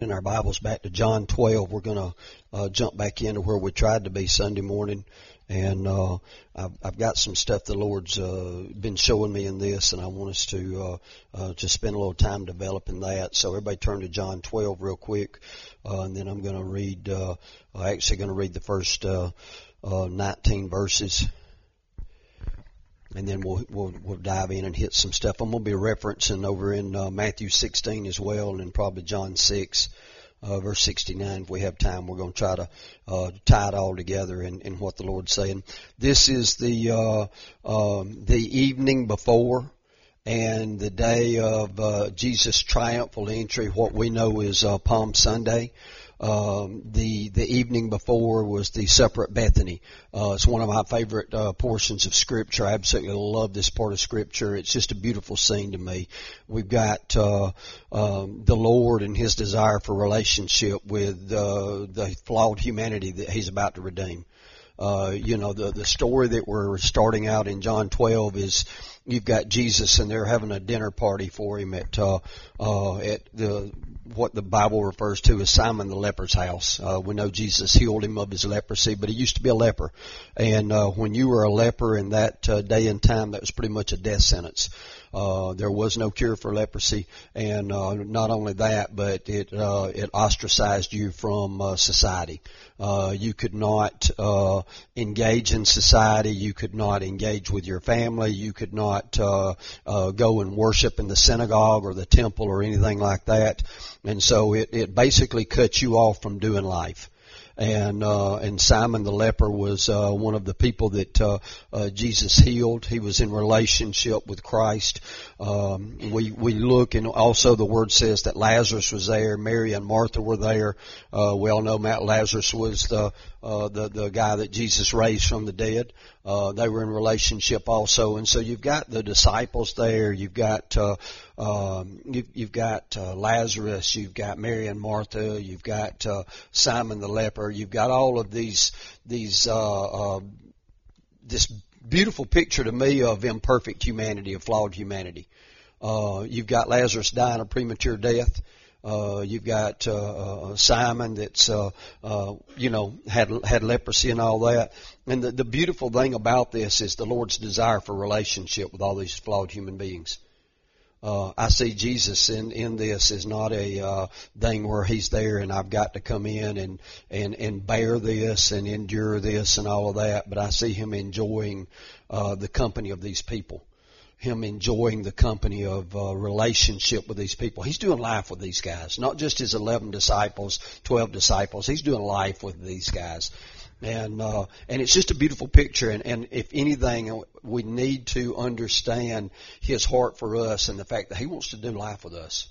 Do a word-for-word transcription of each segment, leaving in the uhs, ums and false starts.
turning our Bibles back to John twelve, we're going to uh, jump back into where we tried to be Sunday morning. And uh, I've, I've got some stuff the Lord's uh, been showing me in this, and I want us to uh, uh, just spend a little time developing that. So everybody turn to John twelve real quick, uh, and then I'm going to read, uh, I'm actually going to read the first uh, uh, nineteen verses. And then we'll, we'll we'll dive in and hit some stuff. I'm going to be referencing over in uh, Matthew sixteen as well, and then probably John six, uh, verse sixty-nine. If we have time, we're going to try to uh, tie it all together in, in what the Lord's saying. This is the uh, um, the evening before and the day of uh, Jesus' triumphal entry. What we know is uh, Palm Sunday. Um, the the evening before was the supper at Bethany. Uh, it's one of my favorite uh, portions of Scripture. I absolutely love this part of Scripture. It's just a beautiful scene to me. We've got uh, um, the Lord and His desire for relationship with uh, the flawed humanity that He's about to redeem. Uh, you know, the the story that we're starting out in John twelve is you've got Jesus and they're having a dinner party for Him at uh, uh, at the what the Bible refers to as Simon the leper's house. Uh, we know Jesus healed him of his leprosy, but he used to be a leper. And uh, when you were a leper in that uh, day and time, that was pretty much a death sentence. Uh, there was no cure for leprosy, and uh, not only that, but it uh, it ostracized you from uh, society. Uh, you could not uh, engage in society. You could not engage with your family. You could not uh, uh, go and worship in the synagogue or the temple or anything like that. And so it, it basically cut you off from doing life. And uh, and Simon the leper was uh, one of the people that uh, uh, Jesus healed. He was in relationship with Christ. Um, we we look, and also the Word says that Lazarus was there. Mary and Martha were there. Uh, we all know Matt Lazarus was the uh, the the guy that Jesus raised from the dead. Uh, they were in relationship also, and so you've got the disciples there. You've got uh, um, you've, you've got uh, Lazarus. You've got Mary and Martha. You've got uh, Simon the leper. You've got all of these these uh, uh, this beautiful picture to me of imperfect humanity, of flawed humanity. Uh, you've got Lazarus dying a premature death. Uh, you've got uh, uh, Simon that's uh, uh, you know had had leprosy and all that. And the, the beautiful thing about this is the Lord's desire for relationship with all these flawed human beings. Uh, I see Jesus in, in this as not a uh, thing where He's there and I've got to come in and, and, and bear this and endure this and all of that, but I see Him enjoying uh, the company of these people. Him enjoying the company of uh, relationship with these people. He's doing life with these guys, not just His eleven disciples, twelve disciples. He's doing life with these guys. And uh, and it's just a beautiful picture. And, and if anything, we need to understand His heart for us and the fact that He wants to do life with us.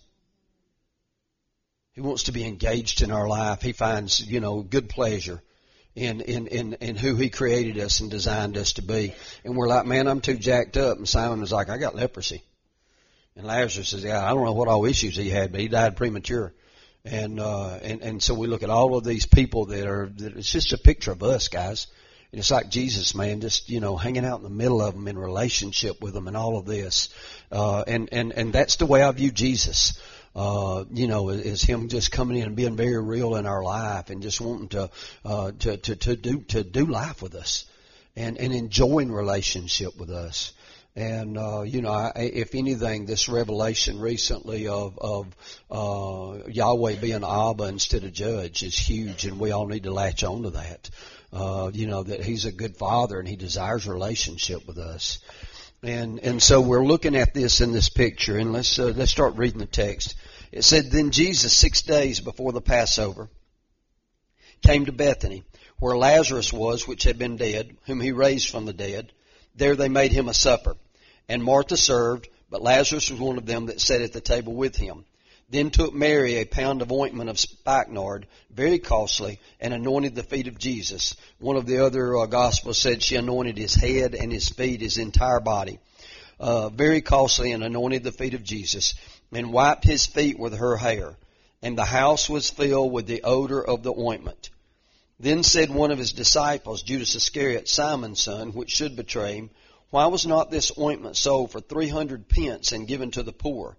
He wants to be engaged in our life. He finds, you know, good pleasure in in in, in who He created us and designed us to be. And we're like, man, I'm too jacked up. And Simon was like, I got leprosy. And Lazarus says, yeah, I don't know what all issues he had, but he died premature. And, uh, and, and so we look at all of these people that are, that it's just a picture of us, guys. And it's like Jesus, man, just, you know, hanging out in the middle of them in relationship with them and all of this. Uh, and, and, and that's the way I view Jesus. Uh, you know, is Him just coming in and being very real in our life and just wanting to, uh, to, to, to do, to do life with us and, and enjoying relationship with us. And, uh, you know, I, if anything, this revelation recently of, of, uh, Yahweh being Abba instead of Judge is huge, and we all need to latch on to that. Uh, you know, that He's a good Father and He desires relationship with us. And, and so we're looking at this in this picture, and let's, uh, let's start reading the text. It said, Then Jesus, six days before the Passover, came to Bethany, where Lazarus was, which had been dead, whom He raised from the dead. There they made Him a supper. And Martha served, but Lazarus was one of them that sat at the table with Him. Then took Mary a pound of ointment of spikenard, very costly, and anointed the feet of Jesus. One of the other uh, Gospels said she anointed His head and His feet, His entire body. Uh, very costly, and anointed the feet of Jesus, and wiped His feet with her hair. And the house was filled with the odor of the ointment. Then said one of His disciples, Judas Iscariot, Simon's son, which should betray Him, Why was not this ointment sold for three hundred pence and given to the poor?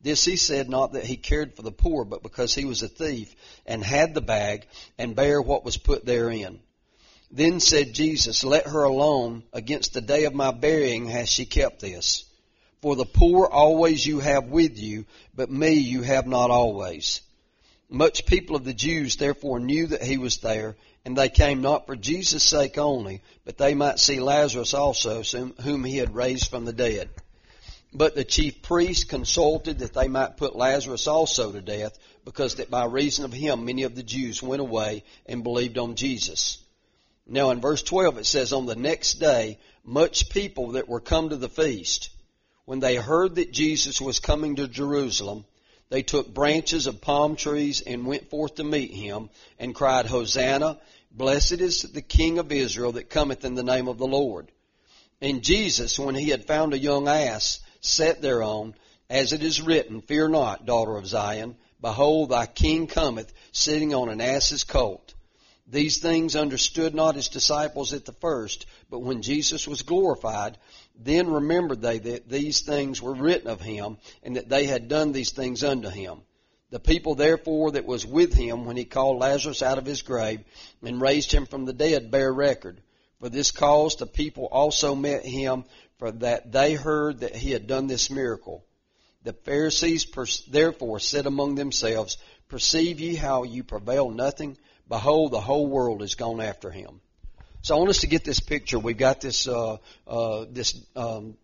This he said not that he cared for the poor, but because he was a thief, and had the bag, and bare what was put therein. Then said Jesus, Let her alone. Against the day of my burying hath she kept this. For the poor always you have with you, but me you have not always. Much people of the Jews therefore knew that he was there, and they came not for Jesus' sake only, but they might see Lazarus also, whom he had raised from the dead. But the chief priests consulted that they might put Lazarus also to death, because that by reason of him many of the Jews went away and believed on Jesus. Now in verse twelve it says, On the next day much people that were come to the feast, when they heard that Jesus was coming to Jerusalem, they took branches of palm trees and went forth to meet him, and cried, Hosanna, blessed is the King of Israel that cometh in the name of the Lord. And Jesus, when he had found a young ass, sat thereon, as it is written, Fear not, daughter of Zion, behold, thy king cometh, sitting on an ass's colt. These things understood not his disciples at the first, but when Jesus was glorified, then remembered they that these things were written of him, and that they had done these things unto him. The people therefore that was with him, when he called Lazarus out of his grave, and raised him from the dead, bear record. For this cause the people also met him, for that they heard that he had done this miracle. The Pharisees therefore said among themselves, Perceive ye how you prevail nothing? Behold, the whole world is gone after him. So I want us to get this picture. We've got this, uh, uh, this, um,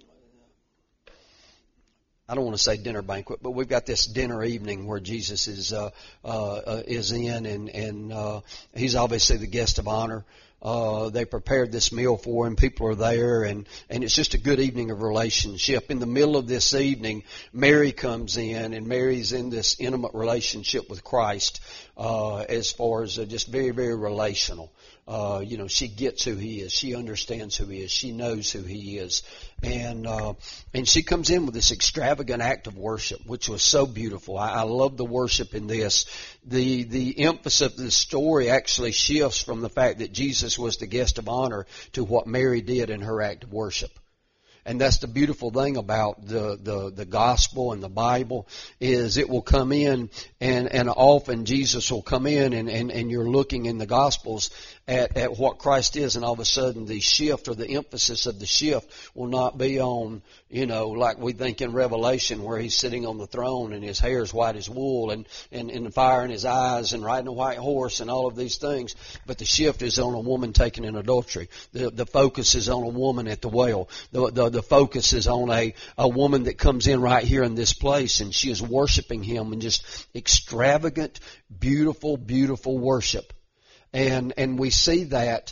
I don't want to say dinner banquet, but we've got this dinner evening where Jesus is, uh, uh, is in, and, and, uh, he's obviously the guest of honor. Uh, they prepared this meal for him. People are there, and, and it's just a good evening of relationship. In the middle of this evening, Mary comes in, and Mary's in this intimate relationship with Christ, uh, as far as uh, just very, very relational. Uh, you know, she gets who he is. She understands who he is. She knows who he is. And, uh, and she comes in with this extravagant act of worship, which was so beautiful. I, I love the worship in this. The, the emphasis of the story actually shifts from the fact that Jesus was the guest of honor to what Mary did in her act of worship. And that's the beautiful thing about the, the, the gospel and the Bible, is it will come in, and, and often Jesus will come in, and, and, and you're looking in the gospels at, at what Christ is, and all of a sudden the shift or the emphasis of the shift will not be on, you know, like we think in Revelation where he's sitting on the throne and his hair is white as wool, and, and, and the fire in his eyes, and riding a white horse, and all of these things. But the shift is on a woman taken in adultery. The, the focus is on a woman at the well. The, the, the focus is on a, a woman that comes in right here in this place, and she is worshiping him in just extravagant, beautiful, beautiful worship. And, and we see that,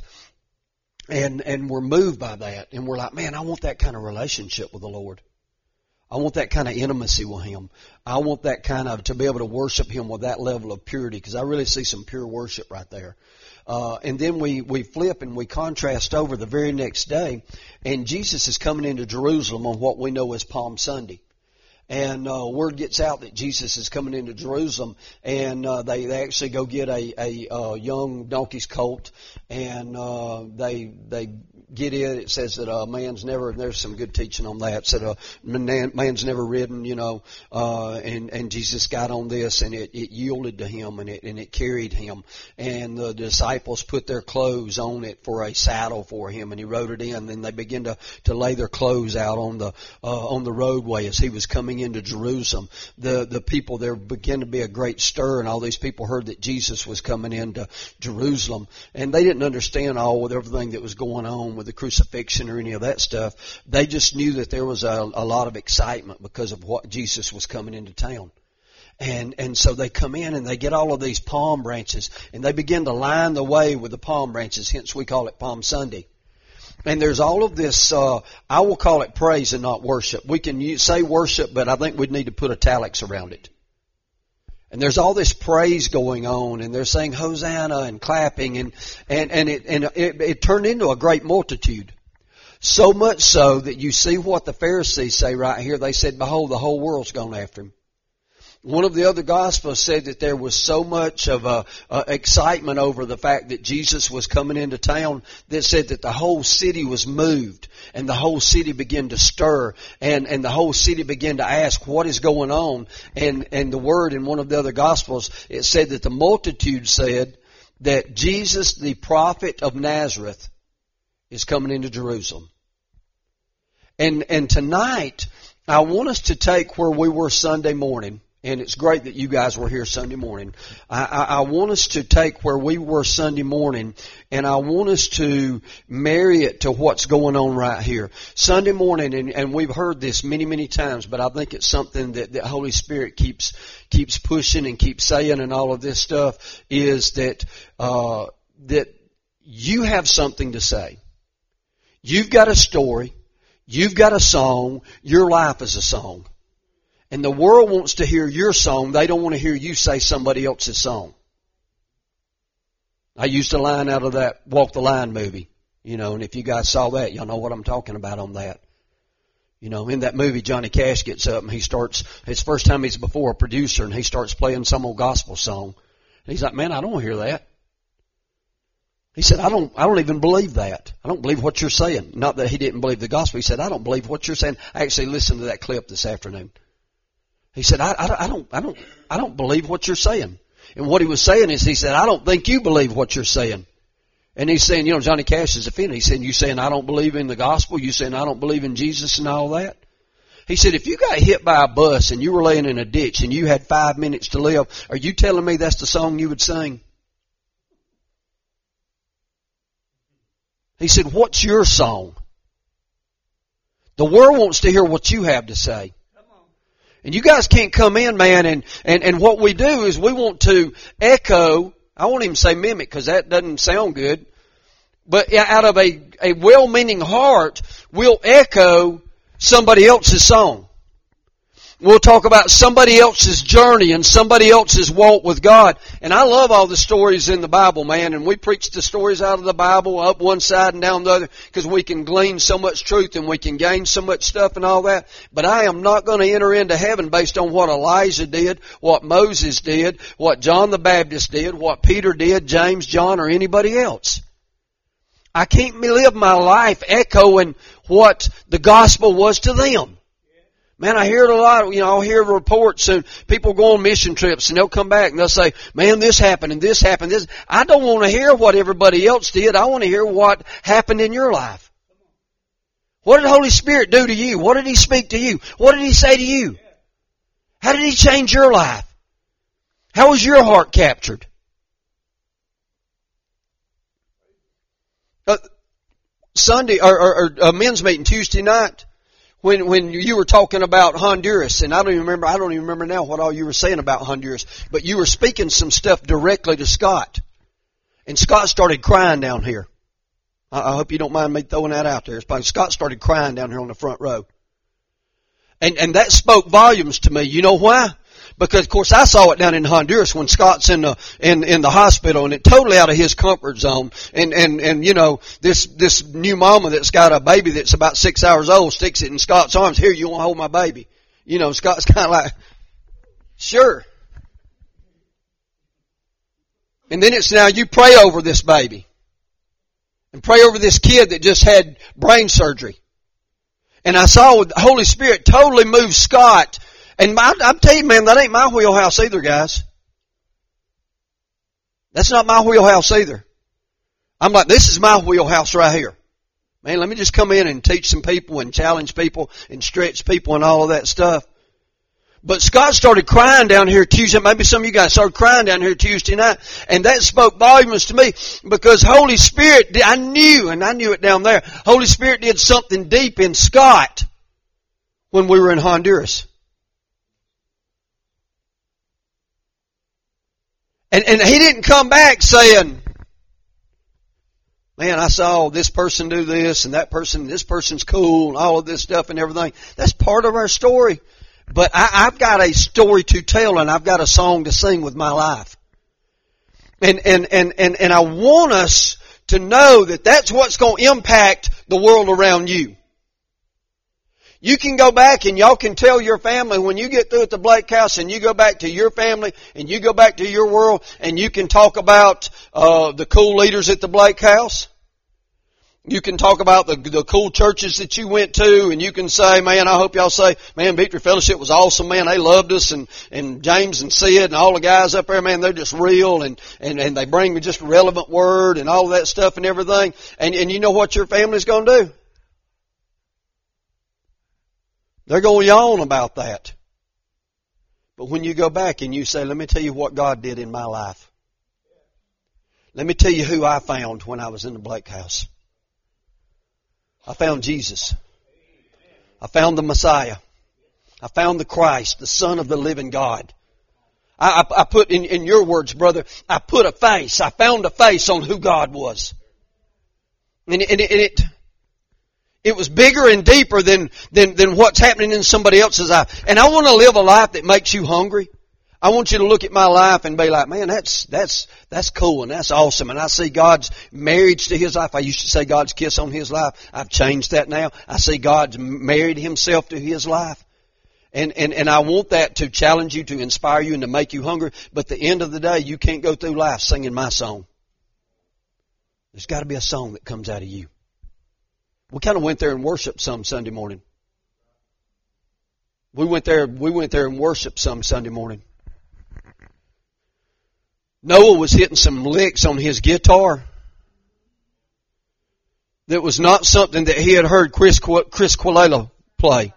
and, and we're moved by that, and we're like, man, I want that kind of relationship with the Lord. I want that kind of intimacy with him. I want that kind of, to be able to worship him with that level of purity, because I really see some pure worship right there. Uh, and then we, we flip and we contrast over the very next day, and Jesus is coming into Jerusalem on what we know as Palm Sunday. And uh, word gets out that Jesus is coming into Jerusalem, and uh, they, they actually go get a, a, a young donkey's colt, and uh, they they get it. It says that a man's never, and there's some good teaching on that, it said a man, man's never ridden, you know, uh, and, and Jesus got on this, and it, it yielded to him, and it, and it carried him. And the disciples put their clothes on it for a saddle for him, and he rode it in. Then they began to, to lay their clothes out on the, uh, on the roadway as he was coming into Jerusalem. The, the people, there began to be a great stir, and all these people heard that Jesus was coming into Jerusalem, and they didn't understand all with everything that was going on with the crucifixion or any of that stuff. They just knew that there was a, a lot of excitement because of what Jesus was coming into town. And, and so they come in and they get all of these palm branches, and they begin to line the way with the palm branches, hence we call it Palm Sunday. And there's all of this, uh, I will call it praise and not worship. We can use, say worship, but I think we'd need to put italics around it. And there's all this praise going on, and they're saying Hosanna and clapping, and, and, and, it, and it, it turned into a great multitude. So much so that you see what the Pharisees say right here. They said, behold, the whole world's gone after him. One of the other Gospels said that there was so much of a, uh, excitement over the fact that Jesus was coming into town that said that the whole city was moved and the whole city began to stir and, and the whole city began to ask what is going on. And, and the word in one of the other Gospels, it said that the multitude said that Jesus, the prophet of Nazareth, is coming into Jerusalem. And, and tonight, I want us to take where we were Sunday morning. And it's great that you guys were here Sunday morning. I, I, I want us to take where we were Sunday morning, and I want us to marry it to what's going on right here. Sunday morning, and, and we've heard this many, many times, but I think it's something that the Holy Spirit keeps keeps pushing and keeps saying, and all of this stuff is that uh, that you have something to say. You've got a story. You've got a song. Your life is a song. And the world wants to hear your song. They don't want to hear you say somebody else's song. I used a line out of that Walk the Line movie. You know, and if you guys saw that, y'all know what I'm talking about on that. You know, in that movie, Johnny Cash gets up and he starts, it's the first time he's before a producer, and he starts playing some old gospel song. And he's like, man, I don't want to hear that. He said, I don't, I don't even believe that. I don't believe what you're saying. Not that he didn't believe the gospel. He said, I don't believe what you're saying. I actually listened to that clip this afternoon. He said, I, I, I don't, I don't, I don't believe what you're saying. And what he was saying is, he said, I don't think you believe what you're saying. And he's saying, you know, Johnny Cash is offended. He's saying, you saying I don't believe in the gospel? You saying I don't believe in Jesus and all that? He said, if you got hit by a bus and you were laying in a ditch and you had five minutes to live, are you telling me that's the song you would sing? He said, what's your song? The world wants to hear what you have to say. And you guys can't come in, man, and, and, and what we do is we want to echo, I won't even say mimic because that doesn't sound good, but out of a, a well-meaning heart, we'll echo somebody else's song. We'll talk about somebody else's journey and somebody else's walk with God. And I love all the stories in the Bible, man. And we preach the stories out of the Bible up one side and down the other because we can glean so much truth and we can gain so much stuff and all that. But I am not going to enter into heaven based on what Elijah did, what Moses did, what John the Baptist did, what Peter did, James, John, or anybody else. I can't live my life echoing what the gospel was to them. Man, I hear it a lot. You know, I'll hear reports and people go on mission trips and they'll come back and they'll say, man, this happened and this happened. This. I don't want to hear what everybody else did. I want to hear what happened in your life. What did the Holy Spirit do to you? What did He speak to you? What did He say to you? How did He change your life? How was your heart captured? Uh, Sunday, or, or, or a men's meeting Tuesday night, When when you were talking about Honduras, and I don't even remember, I don't even remember now what all you were saying about Honduras, but you were speaking some stuff directly to Scott. And Scott started crying down here. I, I hope you don't mind me throwing that out there. Scott started crying down here on the front row. And and that spoke volumes to me. You know why? Because, of course, I saw it down in Honduras when Scott's in the in, in the hospital, and it's totally out of his comfort zone. And, and, and you know, this this new mama that's got a baby that's about six hours old sticks it in Scott's arms. Here, you want to hold my baby? You know, Scott's kind of like, sure. And then it's now you pray over this baby. And pray over this kid that just had brain surgery. And I saw the Holy Spirit totally move Scott. And I, I'm telling you, man, that ain't my wheelhouse either, guys. That's not my wheelhouse either. I'm like, this is my wheelhouse right here. Man, let me just come in and teach some people and challenge people and stretch people and all of that stuff. But Scott started crying down here Tuesday. Maybe some of you guys started crying down here Tuesday night. And that spoke volumes to me because Holy Spirit, I knew, and I knew it down there, Holy Spirit did something deep in Scott when we were in Honduras. And, and he didn't come back saying, man, I saw this person do this and that person, this person's cool and all of this stuff and everything. That's part of our story. But I, I've got a story to tell and I've got a song to sing with my life. And, and, and, and, and I want us to know that that's what's going to impact the world around you. You can go back and y'all can tell your family when you get through at the Blake House and you go back to your family and you go back to your world and you can talk about uh the cool leaders at the Blake House. You can talk about the the cool churches that you went to, and you can say, man, I hope y'all say, man, Victory Fellowship was awesome, man. They loved us, and, and James and Sid and all the guys up there, man, they're just real, and, and, and they bring me just a relevant word and all of that stuff and everything. And, and you know what your family's going to do? They're going to yawn about that. But when you go back and you say, let me tell you what God did in my life. Let me tell you who I found when I was in the Blake House. I found Jesus. I found the Messiah. I found the Christ, the Son of the living God. I, I, I put, in, in your words, brother, I put a face. I found a face on who God was. And, and, it, and it, it was bigger and deeper than, than, than what's happening in somebody else's life. And I want to live a life that makes you hungry. I want you to look at my life and be like, man, that's, that's, that's cool and that's awesome. And I see God's marriage to His life. I used to say God's kiss on His life. I've changed that now. I see God's married Himself to His life. And, and, and I want that to challenge you, to inspire you, and to make you hungry. But at the end of the day, you can't go through life singing my song. There's got to be a song that comes out of you. We kind of went there and worshiped some Sunday morning. We went there, we went there and worshiped some Sunday morning. Noah was hitting some licks on his guitar that was not something that he had heard Chris Chris Quilala play.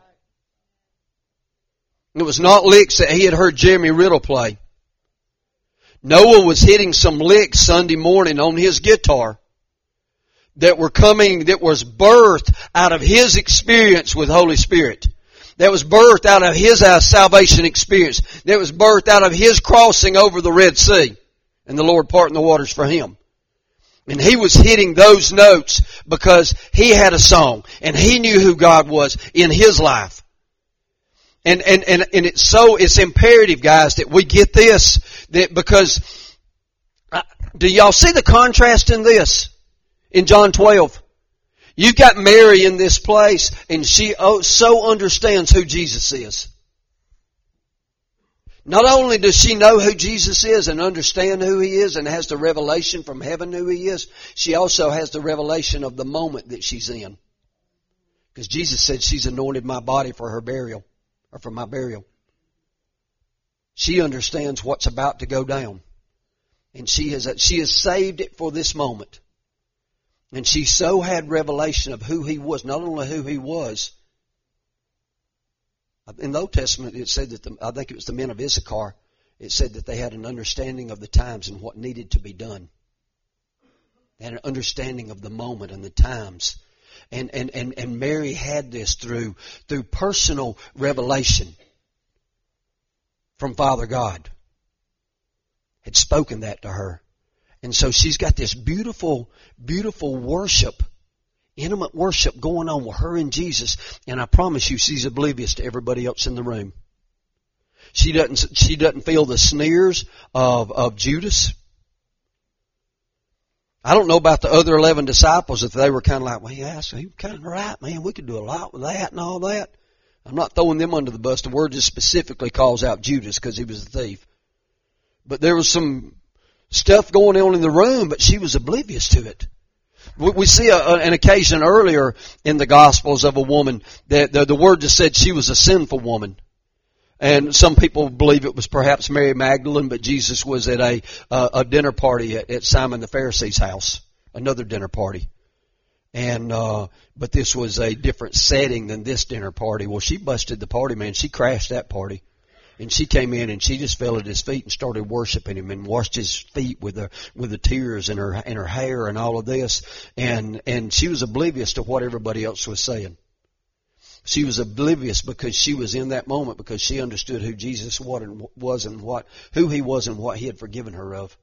It was not licks that he had heard Jeremy Riddle play. Noah was hitting some licks Sunday morning on his guitar that were coming, that was birthed out of his experience with Holy Spirit. That was birthed out of his uh, salvation experience. That was birthed out of his crossing over the Red Sea. And the Lord parting the waters for him. And he was hitting those notes because he had a song. And he knew who God was in his life. And, and, and, and it's so, it's imperative, guys, that we get this. That because, uh, do y'all see the contrast in this? In John twelve. You've got Mary in this place, and she oh, so understands who Jesus is. Not only does she know who Jesus is and understand who He is and has the revelation from heaven who He is, she also has the revelation of the moment that she's in. Because Jesus said she's anointed my body for her burial, or for my burial. She understands what's about to go down. And she has, she has saved it for this moment. And she so had revelation of who He was, not only who He was. In the Old Testament, it said that, the, I think it was the men of Issachar, it said that they had an understanding of the times and what needed to be done. They had an understanding of the moment and the times. And, and, and, and Mary had this through, through personal revelation from Father God. Had spoken that to her. And so she's got this beautiful, beautiful worship, intimate worship going on with her and Jesus. And I promise you, she's oblivious to everybody else in the room. She doesn't, she doesn't feel the sneers of, of Judas. I don't know about the other eleven disciples, if they were kind of like, well, yeah, so he was kind of right, man. We could do a lot with that and all that. I'm not throwing them under the bus. The word just specifically calls out Judas because he was a thief. But there was some stuff going on in the room, but she was oblivious to it. We see a, an occasion earlier in the Gospels of a woman that the, the word just said she was a sinful woman. And some people believe it was perhaps Mary Magdalene, but Jesus was at a, uh, a dinner party at, at Simon the Pharisee's house, another dinner party. And, uh, but this was a different setting than this dinner party. Well, she busted the party, man. She crashed that party. And she came in and she just fell at his feet and started worshiping him and washed his feet with the with the tears in her in her hair and all of this. And and she was oblivious to what everybody else was saying. She was oblivious because she was in that moment because she understood who Jesus was and what who He was and what He had forgiven her of.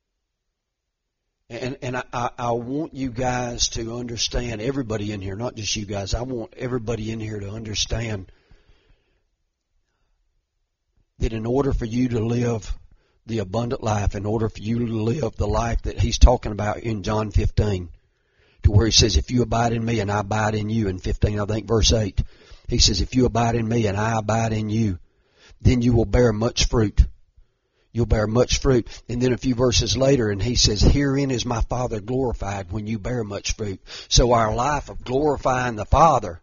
And and I, I, I want you guys to understand, everybody in here, not just you guys. I want everybody in here to understand that in order for you to live the abundant life, in order for you to live the life that He's talking about in John fifteen, to where He says, if you abide in me and I abide in you, in fifteen, I think verse eight, He says, if you abide in me and I abide in you, then you will bear much fruit. You'll bear much fruit. And then a few verses later, and he says, herein is my Father glorified when you bear much fruit. So our life of glorifying the Father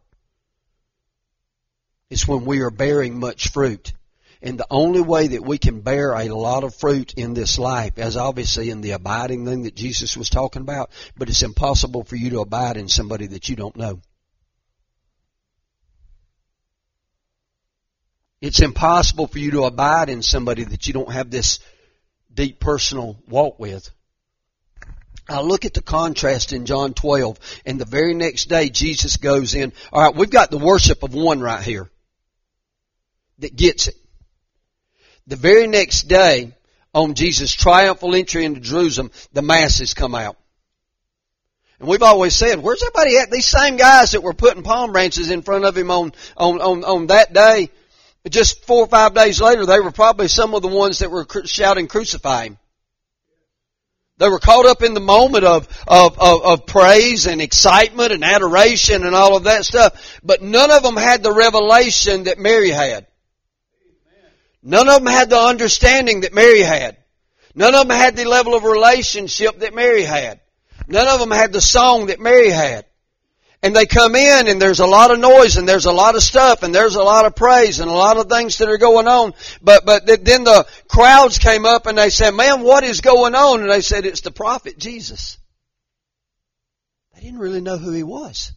is when we are bearing much fruit. And the only way that we can bear a lot of fruit in this life, as obviously in the abiding thing that Jesus was talking about, but it's impossible for you to abide in somebody that you don't know. It's impossible for you to abide in somebody that you don't have this deep personal walk with. I look at the contrast in John twelve, and the very next day Jesus goes in. All right, we've got the worship of one right here that gets it. The very next day, on Jesus' triumphal entry into Jerusalem, the masses come out. And we've always said, where's everybody at? These same guys that were putting palm branches in front of him on, on, on, on that day, just four or five days later, they were probably some of the ones that were shouting, crucify him. They were caught up in the moment of, of, of, of praise and excitement and adoration and all of that stuff. But none of them had the revelation that Mary had. None of them had the understanding that Mary had. None of them had the level of relationship that Mary had. None of them had the song that Mary had. And they come in and there's a lot of noise and there's a lot of stuff and there's a lot of praise and a lot of things that are going on. But, but then the crowds came up and they said, man, what is going on? And they said, it's the prophet Jesus. They didn't really know who he was.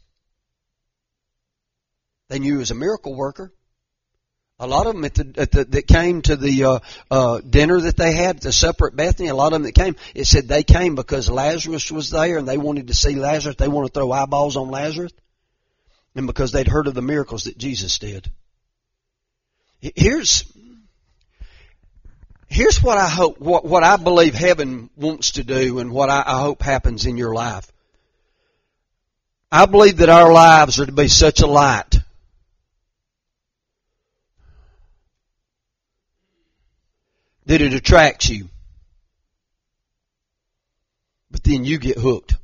They knew he was a miracle worker. A lot of them at the, at the, that came to the uh, uh, dinner that they had, the supper at Bethany, a lot of them that came, it said they came because Lazarus was there and they wanted to see Lazarus. They wanted to throw eyeballs on Lazarus. And because they'd heard of the miracles that Jesus did. Here's, here's what I hope, what, what I believe heaven wants to do and what I, I hope happens in your life. I believe that our lives are to be such a light that it attracts you. But then you get hooked.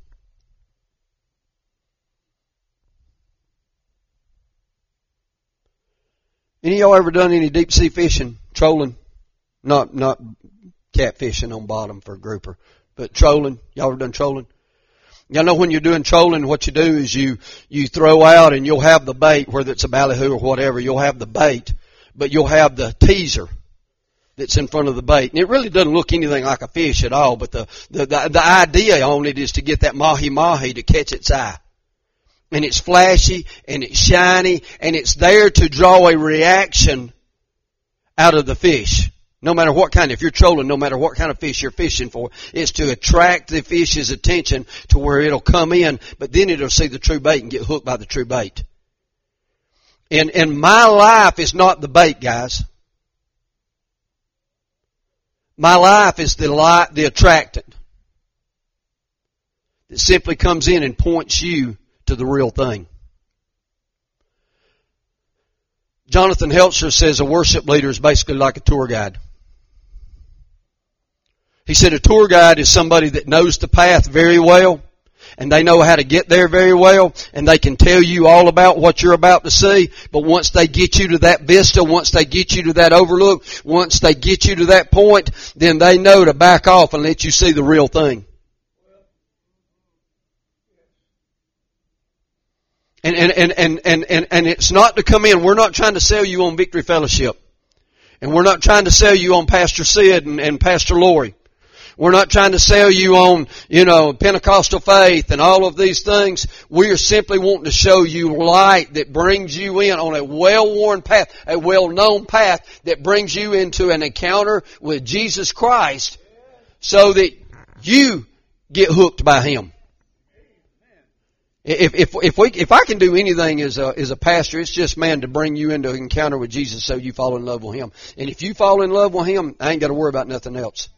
Any of y'all ever done any deep sea fishing, trolling? Not not catfishing on bottom for a grouper, but trolling. Y'all ever done trolling? Y'all know when you're doing trolling, what you do is you you throw out and you'll have the bait, whether it's a ballyhoo or whatever, you'll have the bait, but you'll have the teaser that's in front of the bait. And it really doesn't look anything like a fish at all, but the, the, the, the idea on it is to get that mahi-mahi to catch its eye. And it's flashy, and it's shiny, and it's there to draw a reaction out of the fish. No matter what kind, if you're trolling, no matter what kind of fish you're fishing for, it's to attract the fish's attention to where it'll come in, but then it'll see the true bait and get hooked by the true bait. And, and my life is not the bait, guys. My life is the light, the attractant that simply comes in and points you to the real thing. Jonathan Heltzer says a worship leader is basically like a tour guide. He said a tour guide is somebody that knows the path very well, and they know how to get there very well, and they can tell you all about what you're about to see, but once they get you to that vista, once they get you to that overlook, once they get you to that point, then they know to back off and let you see the real thing. And, and, and, and, and, and, and it's not to come in, we're not trying to sell you on Victory Fellowship. And we're not trying to sell you on Pastor Sid and, and Pastor Lori. We're not trying to sell you on, you know, Pentecostal faith and all of these things. We are simply wanting to show you light that brings you in on a well-worn path, a well-known path that brings you into an encounter with Jesus Christ so that you get hooked by Him. If, if, if we, if I can do anything as a, as a pastor, it's just, man, to bring you into an encounter with Jesus so you fall in love with Him. And if you fall in love with Him, I ain't got to worry about nothing else.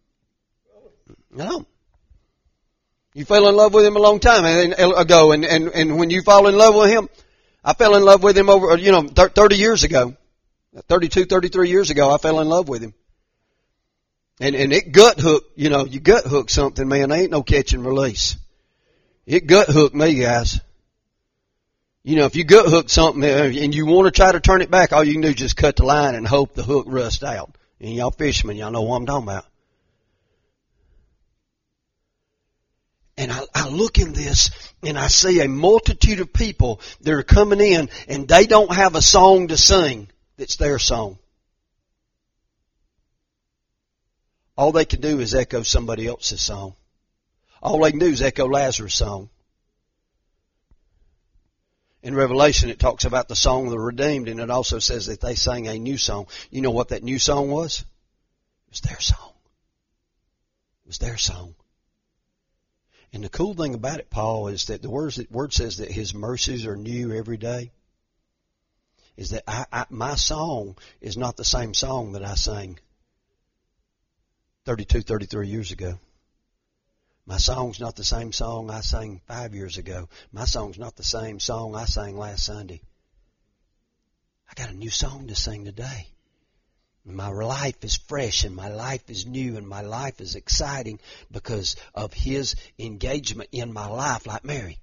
No. You fell in love with Him a long time ago, and, and, and when you fall in love with Him, I fell in love with Him over, you know, thirty years ago. thirty-two, thirty-three years ago, I fell in love with Him. And, and it gut hook, you know, you gut hook something, man, there ain't no catch and release. It gut hooked me, guys. You know, if you gut hook something and you want to try to turn it back, all you can do is just cut the line and hope the hook rusts out. And y'all fishermen, y'all know what I'm talking about. And I, I look in this and I see a multitude of people that are coming in and they don't have a song to sing that's their song. All they can do is echo somebody else's song. All they can do is echo Lazarus' song. In Revelation it talks about the song of the redeemed, and it also says that they sang a new song. You know what that new song was? It was their song. It was their song. And the cool thing about it, Paul, is that the word, the word says that His mercies are new every day. Is that I, I, my song is not the same song that I sang thirty-two, thirty-three years ago. My song's not the same song I sang five years ago. My song's not the same song I sang last Sunday. I got a new song to sing today. My life is fresh and my life is new and my life is exciting because of His engagement in my life, like Mary.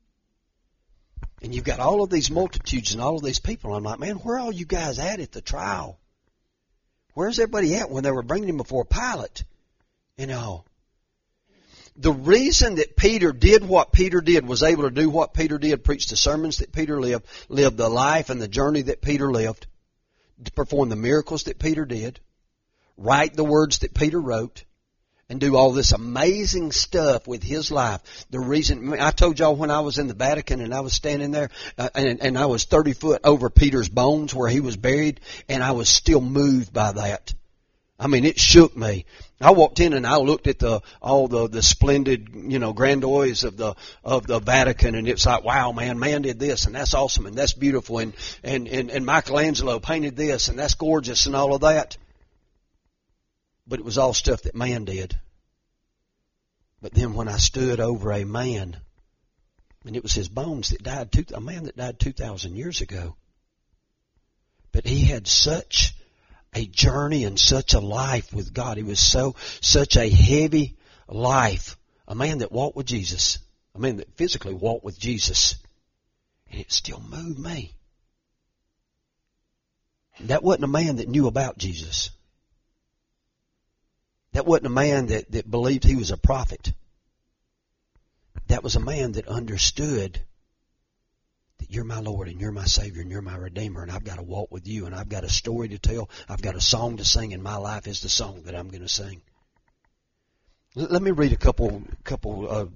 And you've got all of these multitudes and all of these people. I'm like, man, where are all you guys at at the trial? Where's everybody at when they were bringing Him before Pilate? You know, the reason that Peter did what Peter did, was able to do what Peter did, preach the sermons that Peter lived, lived the life and the journey that Peter lived, to perform the miracles that Peter did, write the words that Peter wrote, and do all this amazing stuff with his life. The reason, I told y'all when I was in the Vatican and I was standing there, uh, and, and I was thirty foot over Peter's bones where he was buried, and I was still moved by that. I mean, it shook me. I walked in and I looked at the all the the splendid, you know, grandiose of the of the Vatican, and it's like, wow, man, man did this, and that's awesome, and that's beautiful, and and and, and Michelangelo painted this, and that's gorgeous, and all of that. But it was all stuff that man did. But then when I stood over a man, and it was his bones that died, two, a man that died two thousand years ago. But he had such a journey and such a life with God. He was so, such a heavy life. A man that walked with Jesus. A man that physically walked with Jesus. And it still moved me. That wasn't a man that knew about Jesus. That wasn't a man that, that believed he was a prophet. That was a man that understood that you're my Lord and you're my Savior and you're my Redeemer, and I've got to walk with you, and I've got a story to tell. I've got a song to sing, and my life is the song that I'm going to sing. Let me read a couple couple uh,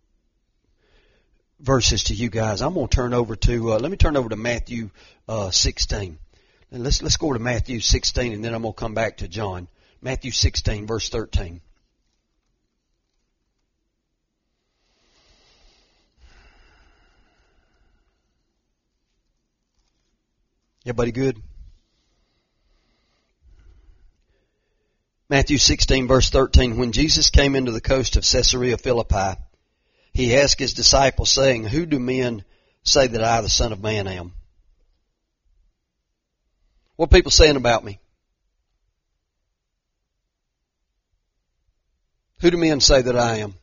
verses to you guys. I'm going to turn over to. Uh, let me turn over to Matthew uh, sixteen. And let's let's go to Matthew sixteen, and then I'm going to come back to John. Matthew sixteen, verse thirteen. Everybody good? Matthew sixteen, verse thirteen. When Jesus came into the coast of Caesarea Philippi, He asked His disciples, saying, "Who do men say that I, the Son of Man, am?" What are people saying about me? Who do men say that I am?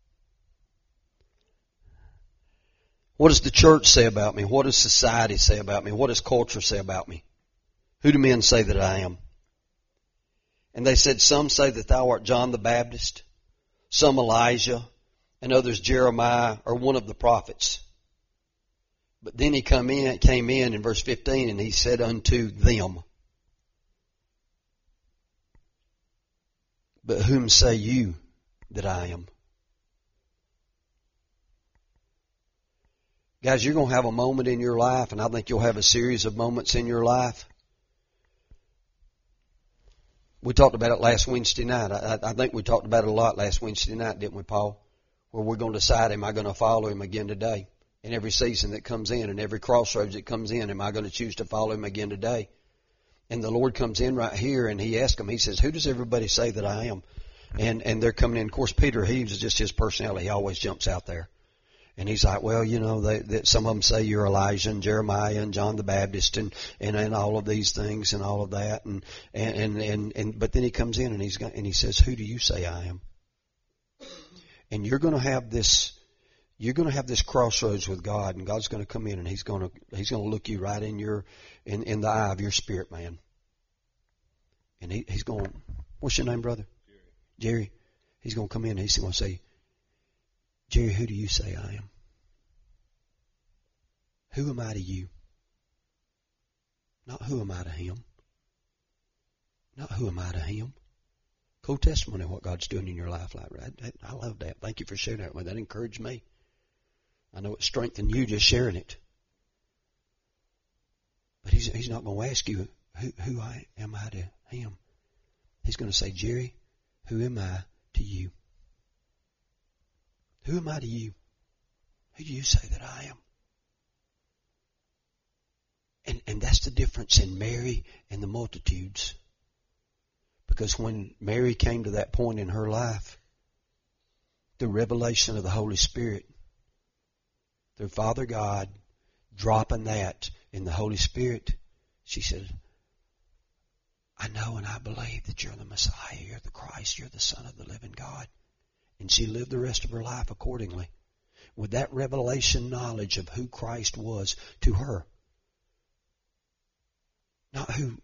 What does the church say about me? What does society say about me? What does culture say about me? Who do men say that I am? And they said, some say that thou art John the Baptist, some Elijah, and others Jeremiah or one of the prophets. But then he come in, came in in verse fifteen, and he said unto them, "But whom say you that I am?" Guys, you're going to have a moment in your life, and I think you'll have a series of moments in your life. We talked about it last Wednesday night. I, I think we talked about it a lot last Wednesday night, didn't we, Paul? Where we're going to decide, am I going to follow Him again today? In every season that comes in, and every crossroads that comes in, am I going to choose to follow Him again today? And the Lord comes in right here, and He asks them, He says, "Who does everybody say that I am?" And and they're coming in. Of course, Peter, he's just his personality. He always jumps out there. And he's like, well, you know, they, that some of them say you're Elijah and Jeremiah and John the Baptist and, and, and all of these things and all of that. And, and, and, and, and, but then he comes in and he's got, and he says, "Who do you say I am?" And you're going to have this, You're going to have this crossroads with God, and God's going to come in, and He's going to He's going to look you right in your in, in the eye of your spirit, man. And he, He's going, what's your name, brother? Jerry. Jerry. He's going to come in, and He's going to say, Jerry, who do you say I am? Who am I to you? Not who am I to Him. Not who am I to Him. Cool testimony of what God's doing in your life, like right? I love that. Thank you for sharing that with me. That encouraged me. I know it strengthened you just sharing it. But He's He's not going to ask you who who I am I to Him. He's going to say, Jerry, who am I to you? Who am I to you? Who do you say that I am? And and that's the difference in Mary and the multitudes. Because when Mary came to that point in her life, the revelation of the Holy Spirit, through Father God, dropping that in the Holy Spirit, she said, I know and I believe that you're the Messiah, you're the Christ, you're the Son of the living God. And she lived the rest of her life accordingly, with that revelation knowledge of who Christ was to her. Not who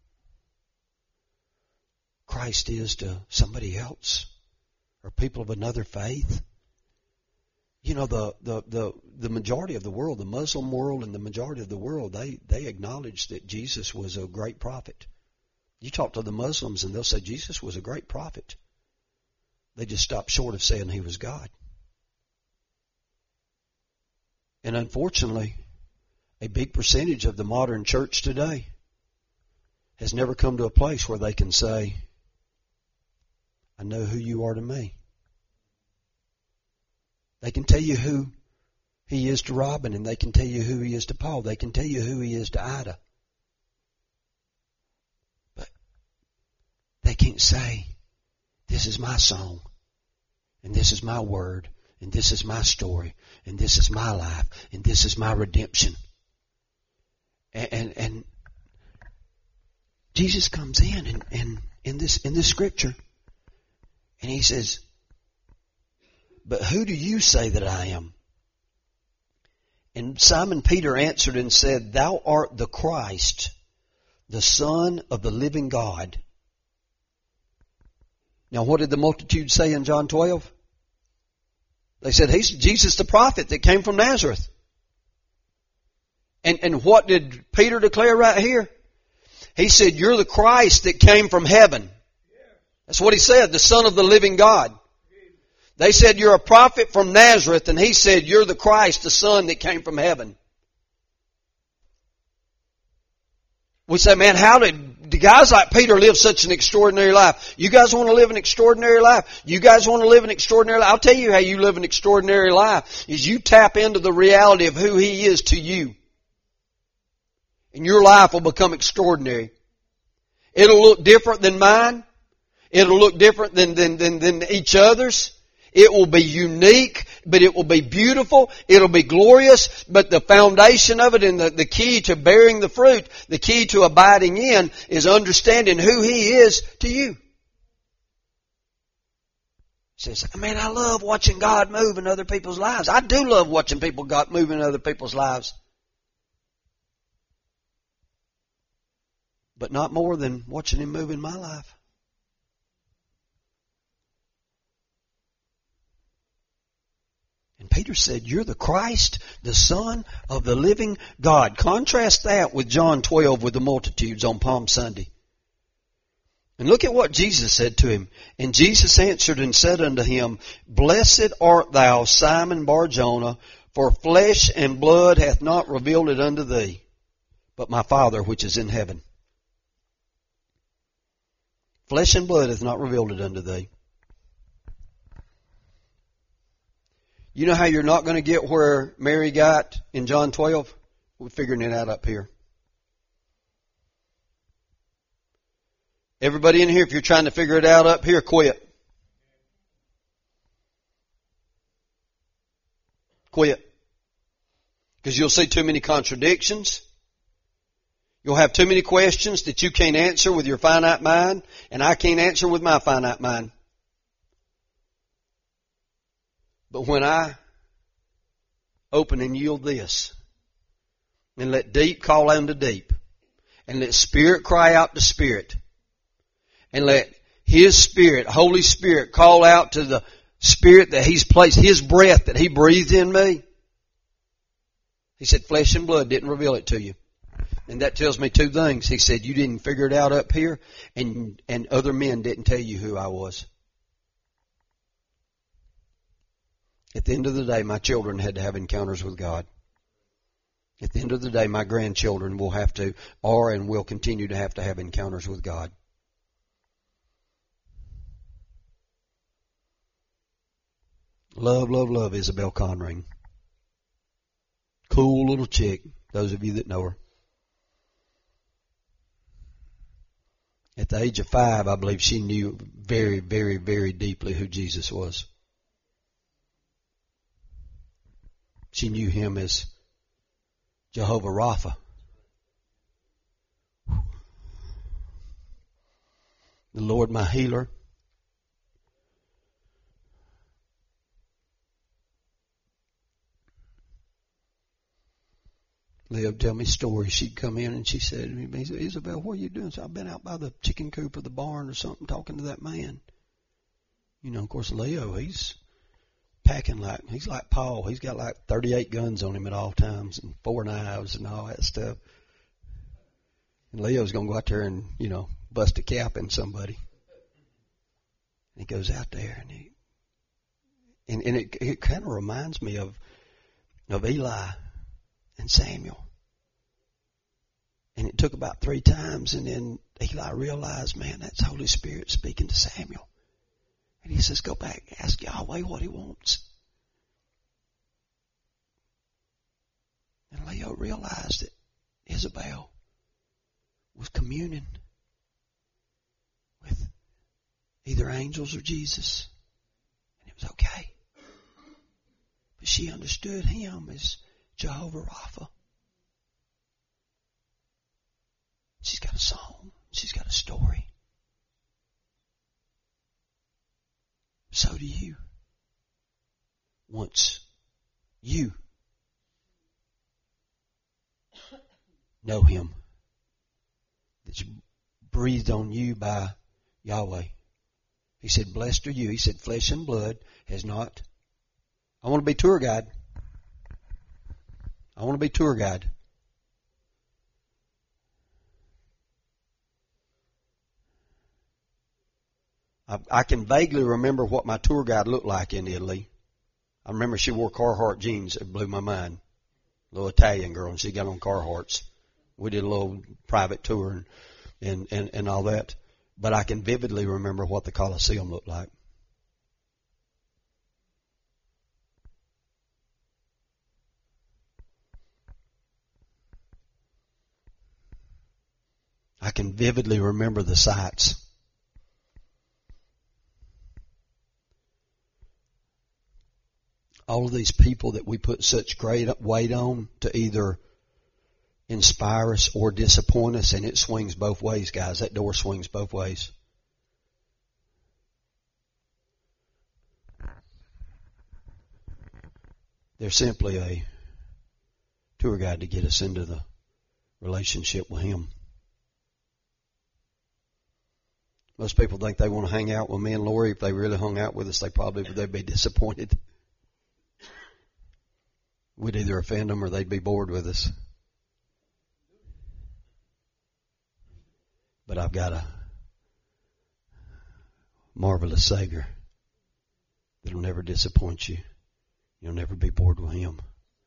Christ is to somebody else or people of another faith. You know, the, the, the, the majority of the world, the Muslim world and the majority of the world, they, they acknowledge that Jesus was a great prophet. You talk to the Muslims and they'll say Jesus was a great prophet. They just stop short of saying He was God. And unfortunately, a big percentage of the modern church today has never come to a place where they can say, I know who you are to me. They can tell you who He is to Robin, and they can tell you who He is to Paul. They can tell you who He is to Ida. But they can't say, this is my song, and this is my word, and this is my story, and this is my life, and this is my redemption. And, and, and Jesus comes in and, and in this in this scripture, and He says, but who do you say that I am? And Simon Peter answered and said, Thou art the Christ, the Son of the living God. Now what did the multitude say in John twelve? They said, He's Jesus the prophet that came from Nazareth. And, and what did Peter declare right here? He said, you're the Christ that came from heaven. That's what he said, the Son of the living God. They said, you're a prophet from Nazareth, and he said, you're the Christ, the Son that came from heaven. We say, man, how did the guys like Peter live such an extraordinary life? You guys want to live an extraordinary life? You guys want to live an extraordinary life? I'll tell you how you live an extraordinary life, is you tap into the reality of who He is to you. And your life will become extraordinary. It'll look different than mine. It'll look different than, than, than, than each other's. It will be unique, but it will be beautiful. It'll be glorious, but the foundation of it and the, the key to bearing the fruit, the key to abiding in, is understanding who He is to you. He says, man, I love watching God move in other people's lives. I do love watching people God move in other people's lives. But not more than watching Him move in my life. And Peter said, you're the Christ, the Son of the living God. Contrast that with John twelve with the multitudes on Palm Sunday. And look at what Jesus said to him. And Jesus answered and said unto him, Blessed art thou, Simon Bar-Jonah, for flesh and blood hath not revealed it unto thee, but my Father which is in heaven. Flesh and blood hath not revealed it unto thee. You know how you're not going to get where Mary got in John twelve? We're figuring it out up here. Everybody in here, if you're trying to figure it out up here, quit. Quit. Because you'll see too many contradictions. You'll have too many questions that you can't answer with your finite mind, and I can't answer with my finite mind. But when I open and yield this. And let deep call unto deep. And let spirit cry out to spirit. And let His Spirit, Holy Spirit, call out to the Spirit that He's placed, His breath that He breathed in me. He said, flesh and blood didn't reveal it to you. And that tells me two things. He said, you didn't figure it out up here, and, and other men didn't tell you who I was. At the end of the day, my children had to have encounters with God. At the end of the day, my grandchildren will have to, are and will continue to have to have encounters with God. Love, love, love Isabel Conring. Cool little chick, those of you that know her. At the age of five, I believe she knew very, very, very deeply who Jesus was. She knew Him as Jehovah Rapha. The Lord my healer. Leah would tell me stories. She'd come in and she said to me, Isabel, what are you doing? So I've been out by the chicken coop or the barn or something talking to that man. You know, of course, Leo, he's packing like, he's like Paul. He's got like thirty-eight guns on him at all times and four knives and all that stuff. And Leo's going to go out there and, you know, bust a cap in somebody. And he goes out there and he, and, and it, it kind of reminds me of, of Eli and Samuel. And it took about three times, and then Eli realized, man, that's Holy Spirit speaking to Samuel. And he says, go back, ask Yahweh what He wants. And Leo realized that Isabel was communing with either angels or Jesus. And it was okay. But she understood Him as Jehovah Rapha. She's got a song. She's got a story. So do you. Once you know Him, that's breathed on you by Yahweh. He said, blessed are you. He said, flesh and blood has not. I want to be tour guide. I want to be tour guide. I, I can vaguely remember what my tour guide looked like in Italy. I remember she wore Carhartt jeans. It blew my mind. A little Italian girl, and she got on Carhartts. We did a little private tour and, and, and, and all that. But I can vividly remember what the Colosseum looked like. I can vividly remember the sights. All of these people that we put such great weight on to either inspire us or disappoint us, and it swings both ways, guys. That door swings both ways. They're simply a tour guide to get us into the relationship with Him. Most people think they want to hang out with me and Lori. If they really hung out with us, they probably would they'd be disappointed. We'd either offend them or they'd be bored with us. But I've got a marvelous Savior that'll never disappoint you. You'll never be bored with Him.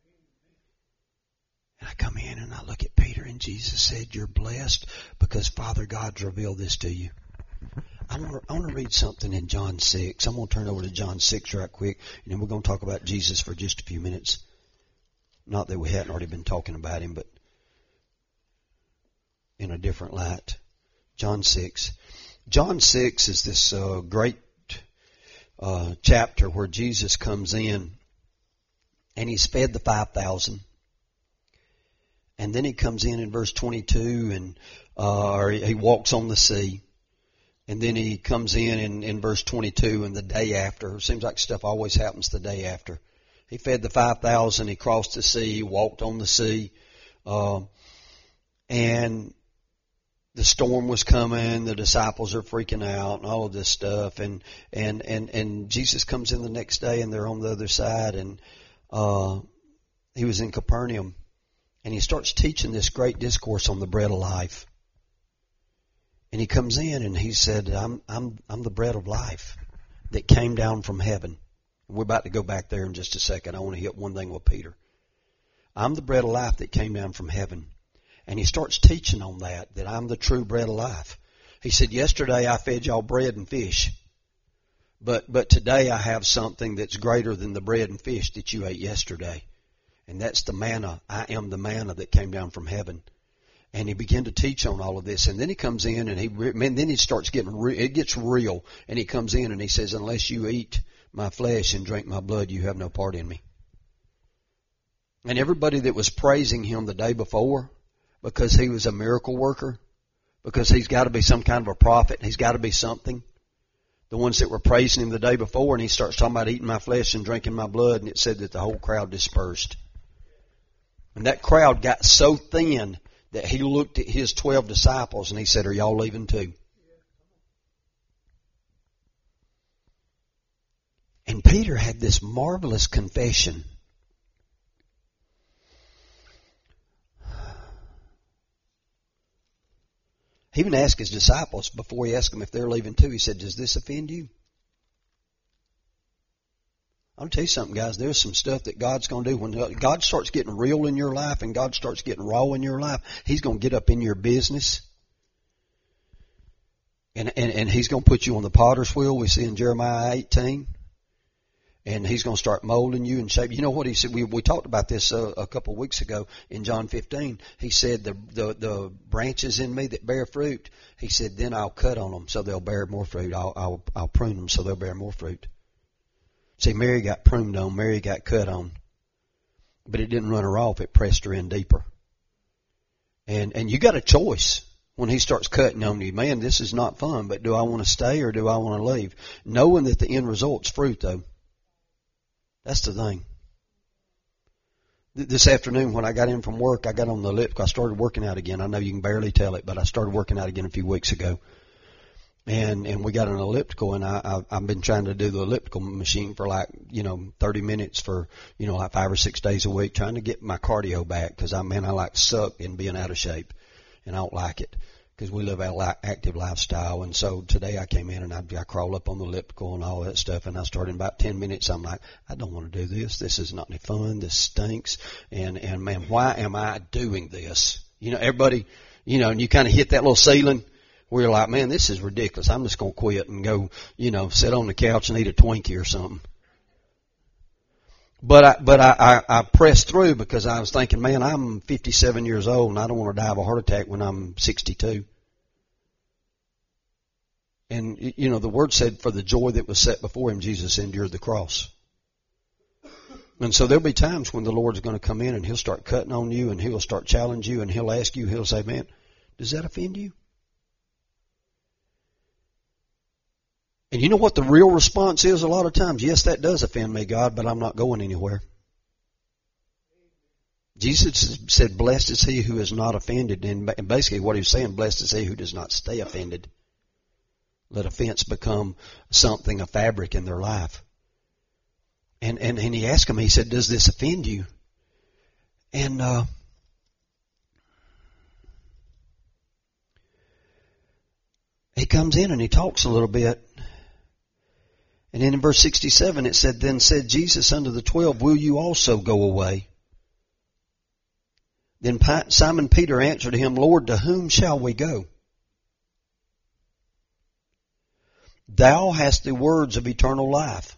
And I come in and I look at Peter, and Jesus said, you're blessed because Father God's revealed this to you. I want, to, I want to read something in John six. I'm going to turn over to John six right quick, and then we're going to talk about Jesus for just a few minutes. Not that we hadn't already been talking about Him, but in a different light. John six. John six is this uh, great uh, chapter where Jesus comes in and He's fed the five thousand. And then He comes in in verse twenty-two and uh, or He walks on the sea. And then He comes in, in in verse twenty-two and the day after. It seems like stuff always happens the day after. He fed the five thousand. He crossed the sea. He walked on the sea. Uh, and the storm was coming. The disciples are freaking out and all of this stuff. And, and, and, and Jesus comes in the next day and they're on the other side. And, uh, he was in Capernaum and he starts teaching this great discourse on the bread of life. And he comes in and he said, I'm, I'm, I'm the bread of life that came down from heaven. We're about to go back there in just a second. I want to hit one thing with Peter. I'm the bread of life that came down from heaven. And he starts teaching on that, that I'm the true bread of life. He said, yesterday I fed y'all bread and fish. But, but today I have something that's greater than the bread and fish that you ate yesterday. And that's the manna. I am the manna that came down from heaven. And he began to teach on all of this. And then he comes in and he, man, then he starts getting, re- it gets real. And he comes in and he says, unless you eat my flesh and drink my blood, you have no part in me. And everybody that was praising him the day before, because he was a miracle worker, because he's got to be some kind of a prophet, he's got to be something. The ones that were praising him the day before, and he starts talking about eating my flesh and drinking my blood, and it said that the whole crowd dispersed. And that crowd got so thin that he looked at his twelve disciples and he said, are y'all leaving too? And Peter had this marvelous confession. He even asked his disciples before he asked them if they're leaving too. He said, does this offend you? I'll tell you something, guys. There's some stuff that God's going to do. When God starts getting real in your life and God starts getting raw in your life, He's going to get up in your business. And, and, and He's going to put you on the potter's wheel. We see in Jeremiah eighteen. And He's going to start molding you and shaping. You know what He said? We, we talked about this uh, a couple of weeks ago in John fifteen. He said, the, the, the branches in me that bear fruit, He said, then I'll cut on them so they'll bear more fruit. I'll, I'll, I'll prune them so they'll bear more fruit. See, Mary got pruned on. Mary got cut on. But it didn't run her off. It pressed her in deeper. And, and you got a choice when He starts cutting on you. Man, this is not fun, but do I want to stay or do I want to leave? Knowing that the end result's fruit, though. That's the thing. This afternoon when I got in from work, I got on the elliptical. I started working out again. I know you can barely tell it, but I started working out again a few weeks ago. And and we got an elliptical, and I, I, I've been trying to do the elliptical machine for like, you know, thirty minutes for, you know, like five or six days a week, trying to get my cardio back because, I man, I like suck in being out of shape, and I don't like it because we live an active lifestyle. And so today I came in and I, I crawled up on the elliptical and all that stuff, and I started in about ten minutes. I'm like, I don't want to do this. This is not any fun. This stinks. And, and man, why am I doing this? You know, everybody, you know, and you kind of hit that little ceiling. We're like, man, this is ridiculous. I'm just going to quit and go, you know, sit on the couch and eat a Twinkie or something. But I, but I, I, I pressed through because I was thinking, man, I'm fifty-seven years old and I don't want to die of a heart attack when I'm sixty-two. And, you know, the Word said for the joy that was set before Him, Jesus endured the cross. And so there'll be times when the Lord's going to come in and He'll start cutting on you and He'll start challenging you and He'll ask you, He'll say, man, does that offend you? And you know what the real response is a lot of times? Yes, that does offend me, God, but I'm not going anywhere. Jesus said, blessed is he who is not offended. And basically what he was saying, blessed is he who does not stay offended. Let offense become something, a fabric in their life. And, and, and he asked him, he said, does this offend you? And, uh, he comes in and he talks a little bit. And then in verse sixty-seven it said, then said Jesus unto the twelve, will you also go away? Then Simon Peter answered him, Lord, to whom shall we go? Thou hast the words of eternal life.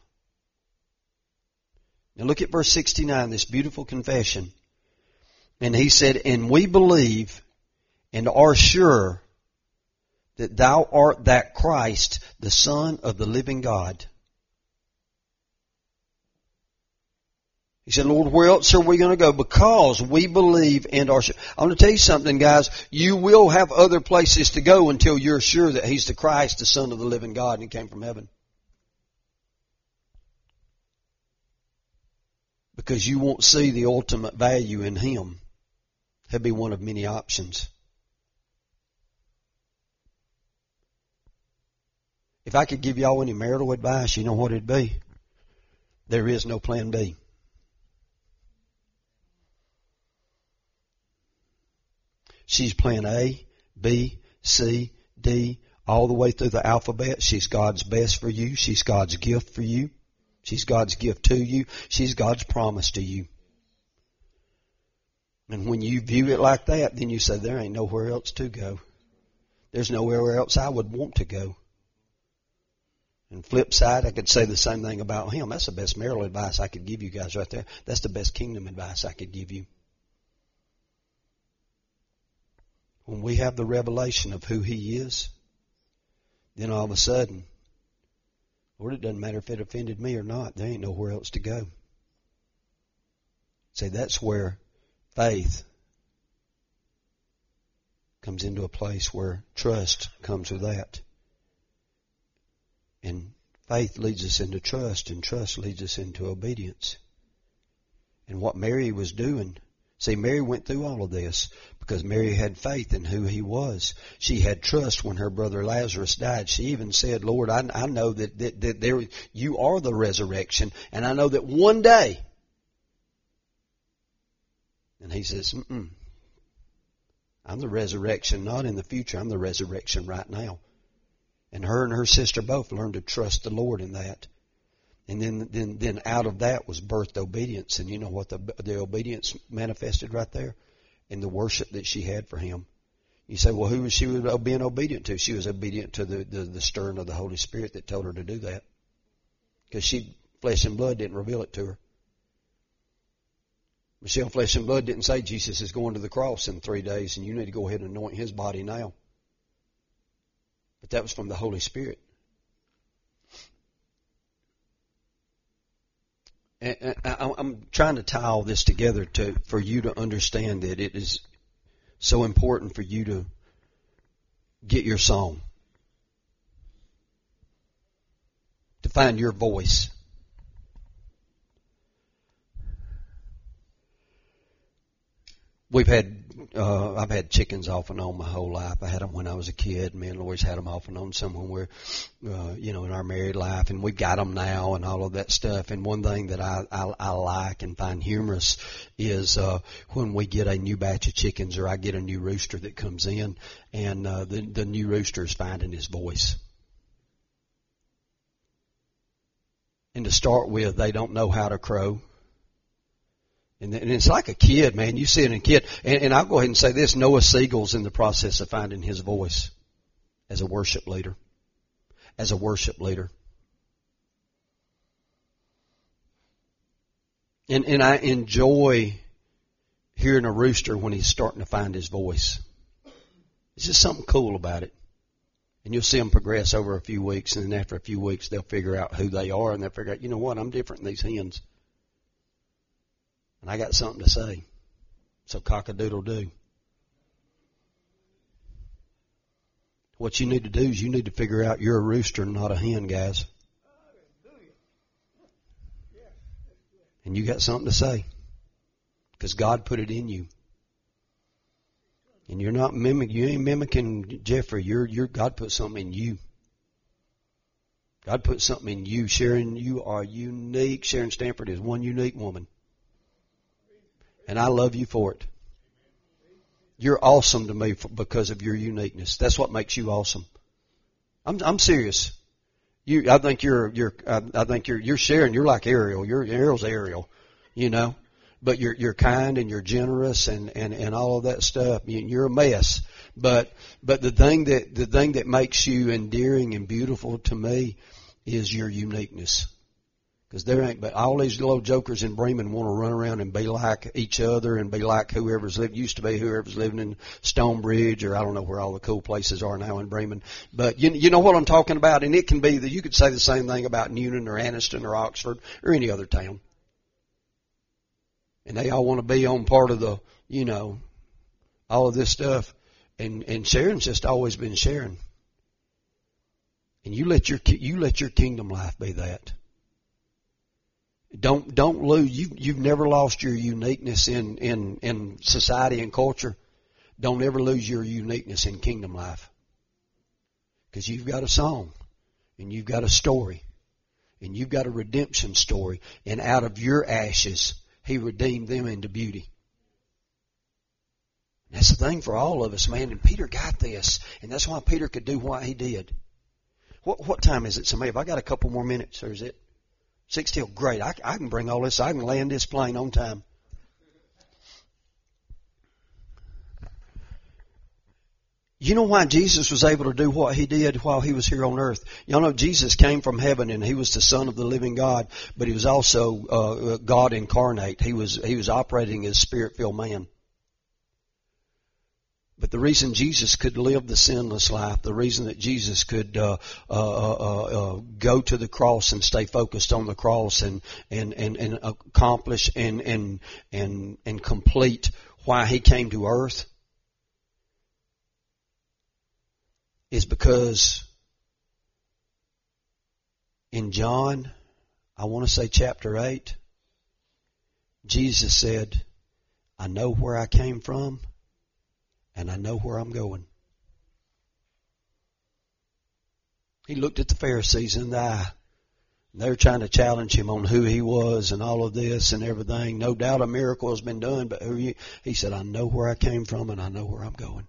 Now look at verse sixty-nine, this beautiful confession. And he said, and we believe and are sure that thou art that Christ, the Son of the living God. He said, Lord, where else are we going to go? Because we believe and are sure. I want to tell you something, guys. You will have other places to go until you're sure that He's the Christ, the Son of the living God, and He came from heaven. because you won't see the ultimate value in Him. He'll be one of many options. If I could give y'all any marital advice, you know what it'd be? There is no plan B. She's plan A, B, C, D, all the way through the alphabet. She's God's best for you. She's God's gift for you. She's God's gift to you. She's God's promise to you. And when you view it like that, then you say, there ain't nowhere else to go. There's nowhere else I would want to go. And flip side, I could say the same thing about Him. That's the best marital advice I could give you guys right there. That's the best kingdom advice I could give you. When we have the revelation of who He is, then all of a sudden, Lord, it doesn't matter if it offended me or not. There ain't nowhere else to go. See, that's where faith comes into a place where trust comes with that. And faith leads us into trust, and trust leads us into obedience. And what Mary was doing, see, Mary went through all of this because Mary had faith in who He was. She had trust when her brother Lazarus died. She even said, Lord, I, I know that, that, that there, you are the resurrection, and I know that one day. And He says, Mm-mm. I'm the resurrection, not in the future. I'm the resurrection right now. And her and her sister both learned to trust the Lord in that. And then, then, then out of that was birthed obedience. And you know what the, the obedience manifested right there? In the worship that she had for Him. You say, well, who was she being obedient to? She was obedient to the, the, the stirring of the Holy Spirit that told her to do that. Because she, flesh and blood didn't reveal it to her. Michelle, flesh and blood didn't say Jesus is going to the cross in three days and you need to go ahead and anoint His body now. But that was from the Holy Spirit. And I'm trying to tie all this together to for you to understand that it is so important for you to get your song, to find your voice. We've had, uh, I've had chickens off and on my whole life. I had them when I was a kid. Me and Lori's had them off and on some when we're, uh, you know, in our married life, and we've got them now and all of that stuff. And one thing that I, I, I like and find humorous is, uh, when we get a new batch of chickens or I get a new rooster that comes in and, uh, the, the new rooster is finding his voice. And to start with, they don't know how to crow. And it's like a kid, man. You see it in a kid. And, and I'll go ahead and say this. Noah Siegel's in the process of finding his voice as a worship leader. As a worship leader. And, and I enjoy hearing a rooster when he's starting to find his voice. There's just something cool about it. And you'll see them progress over a few weeks. And then after a few weeks, they'll figure out who they are. And they'll figure out, you know what, I'm different than these hens. And I got something to say. So cock-a-doodle-doo. What you need to do is you need to figure out you're a rooster and not a hen, guys. And you got something to say. Because God put it in you. And you're not mimicking, you ain't mimicking Jeffrey. You're, you're, God put something in you. God put something in you. Sharon, you are unique. Sharon Stanford is one unique woman. And I love you for it. You're awesome to me for, because of your uniqueness. That's what makes you awesome. I'm, I'm serious. You, I think you're, you're, I, I think you're, you're Sharon. You're like Ariel. You're Ariel's Ariel, you know. But you're, you're kind and you're generous and, and, and all of that stuff. You, you're a mess. But, but the thing that, the thing that makes you endearing and beautiful to me is your uniqueness. Because there ain't, but all these little jokers in Bremen want to run around and be like each other and be like whoever's lived, used to be whoever's living in Stonebridge or I don't know where all the cool places are now in Bremen. But you, you know what I'm talking about? And it can be that you could say the same thing about Newnan or Anniston or Oxford or any other town. And they all want to be on part of the, you know, all of this stuff. And, and Sharon's just always been Sharon. And you let your, you let your kingdom life be that. Don't don't lose. You you've never lost your uniqueness in in in society and culture. Don't ever lose your uniqueness in kingdom life. Because you've got a song, and you've got a story, and you've got a redemption story, and out of your ashes, He redeemed them into beauty. That's the thing for all of us, man. And Peter got this, and that's why Peter could do what he did. What what time is it? Somebody, have I got a couple more minutes, or is it six till? Great. I, I can bring all this. I can land this plane on time. You know why Jesus was able to do what He did while He was here on earth? Y'all know Jesus came from heaven and He was the Son of the living God, but He was also uh, God incarnate. He was He was operating as Spirit-filled man. But the reason Jesus could live the sinless life, the reason that Jesus could uh, uh, uh, uh, go to the cross and stay focused on the cross and and and, and accomplish and and and and complete why He came to earth, is because in John, I want to say chapter eight, Jesus said, I know where I came from and I know where I'm going. He looked at the Pharisees in the eye. They were trying to challenge Him on who He was and all of this and everything. No doubt a miracle has been done, but who are you? He said, I know where I came from and I know where I'm going.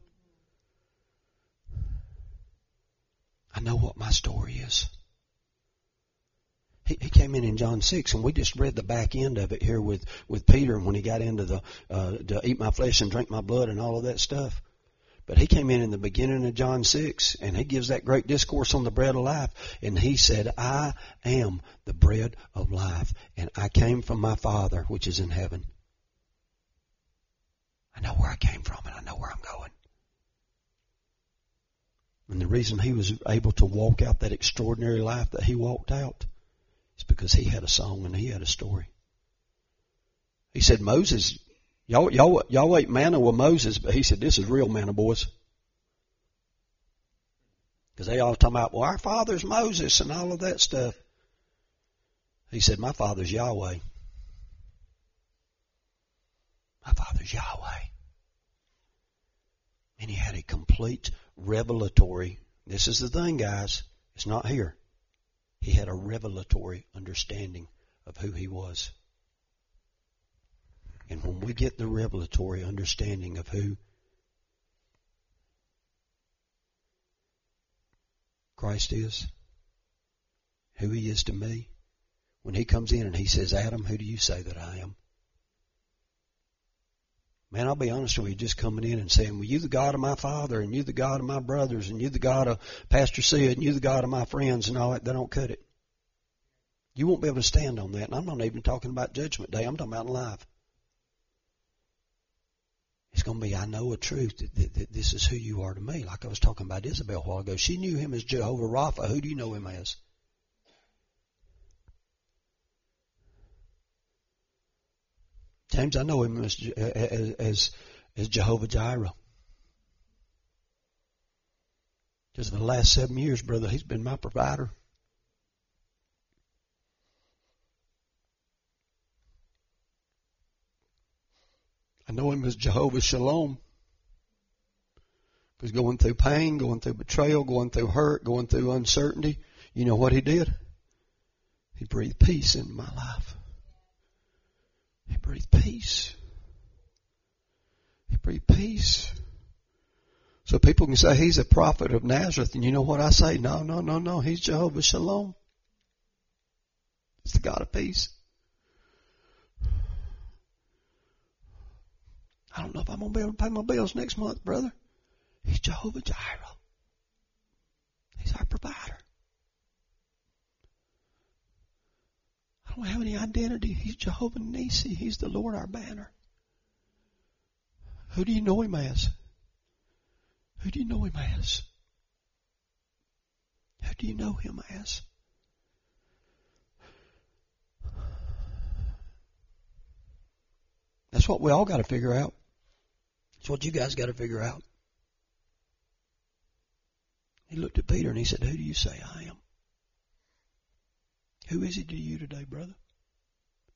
I know what my story is. He, he came in in John six, and we just read the back end of it here with, with Peter when he got into the uh, to eat my flesh and drink my blood and all of that stuff. But he came in in the beginning of John six, and he gives that great discourse on the bread of life, and he said, I am the bread of life, and I came from my Father which is in heaven. I know where I came from, and I know where I'm going. And the reason he was able to walk out that extraordinary life that he walked out is because he had a song and he had a story. He said, Moses, y'all, y'all, y'all ate manna with Moses, but he said, this is real manna, boys. Because they all talking about, well, our father's Moses and all of that stuff. He said, my father's Yahweh. My father's Yahweh. And he had a complete revelatory, this is the thing, guys, it's not here. He had a revelatory understanding of who he was. And when we get the revelatory understanding of who Christ is, who He is to me, when He comes in and He says, Adam, who do you say that I am? Man, I'll be honest with you, just coming in and saying, well, you the God of my father, and you the God of my brothers, and you the God of Pastor Sid, and you the God of my friends, and all that, they don't cut it. You won't be able to stand on that. And I'm not even talking about Judgment Day. I'm talking about life. It's going to be, I know a truth that, that, that this is who you are to me. Like I was talking about Isabel a while ago. She knew Him as Jehovah Rapha. Who do you know Him as? James, I know Him as, as, as, as Jehovah Jireh. Because for the last seven years, brother, He's been my provider. I know Him as Jehovah Shalom. Because going through pain, going through betrayal, going through hurt, going through uncertainty, you know what He did? He breathed peace into my life. He breathed peace. He breathed peace. So people can say He's a prophet of Nazareth, and you know what I say? No, no, no, no. He's Jehovah Shalom. He's the God of peace. I don't know if I'm going to be able to pay my bills next month, brother. He's Jehovah Jireh. He's our provider. I don't have any identity. He's Jehovah Nissi. He's the Lord our banner. Who do you know Him as? Who do you know Him as? Who do you know Him as? That's what we all got to figure out. That's what you guys got to figure out. He looked at Peter and he said, who do you say I am? Who is He to you today, brother?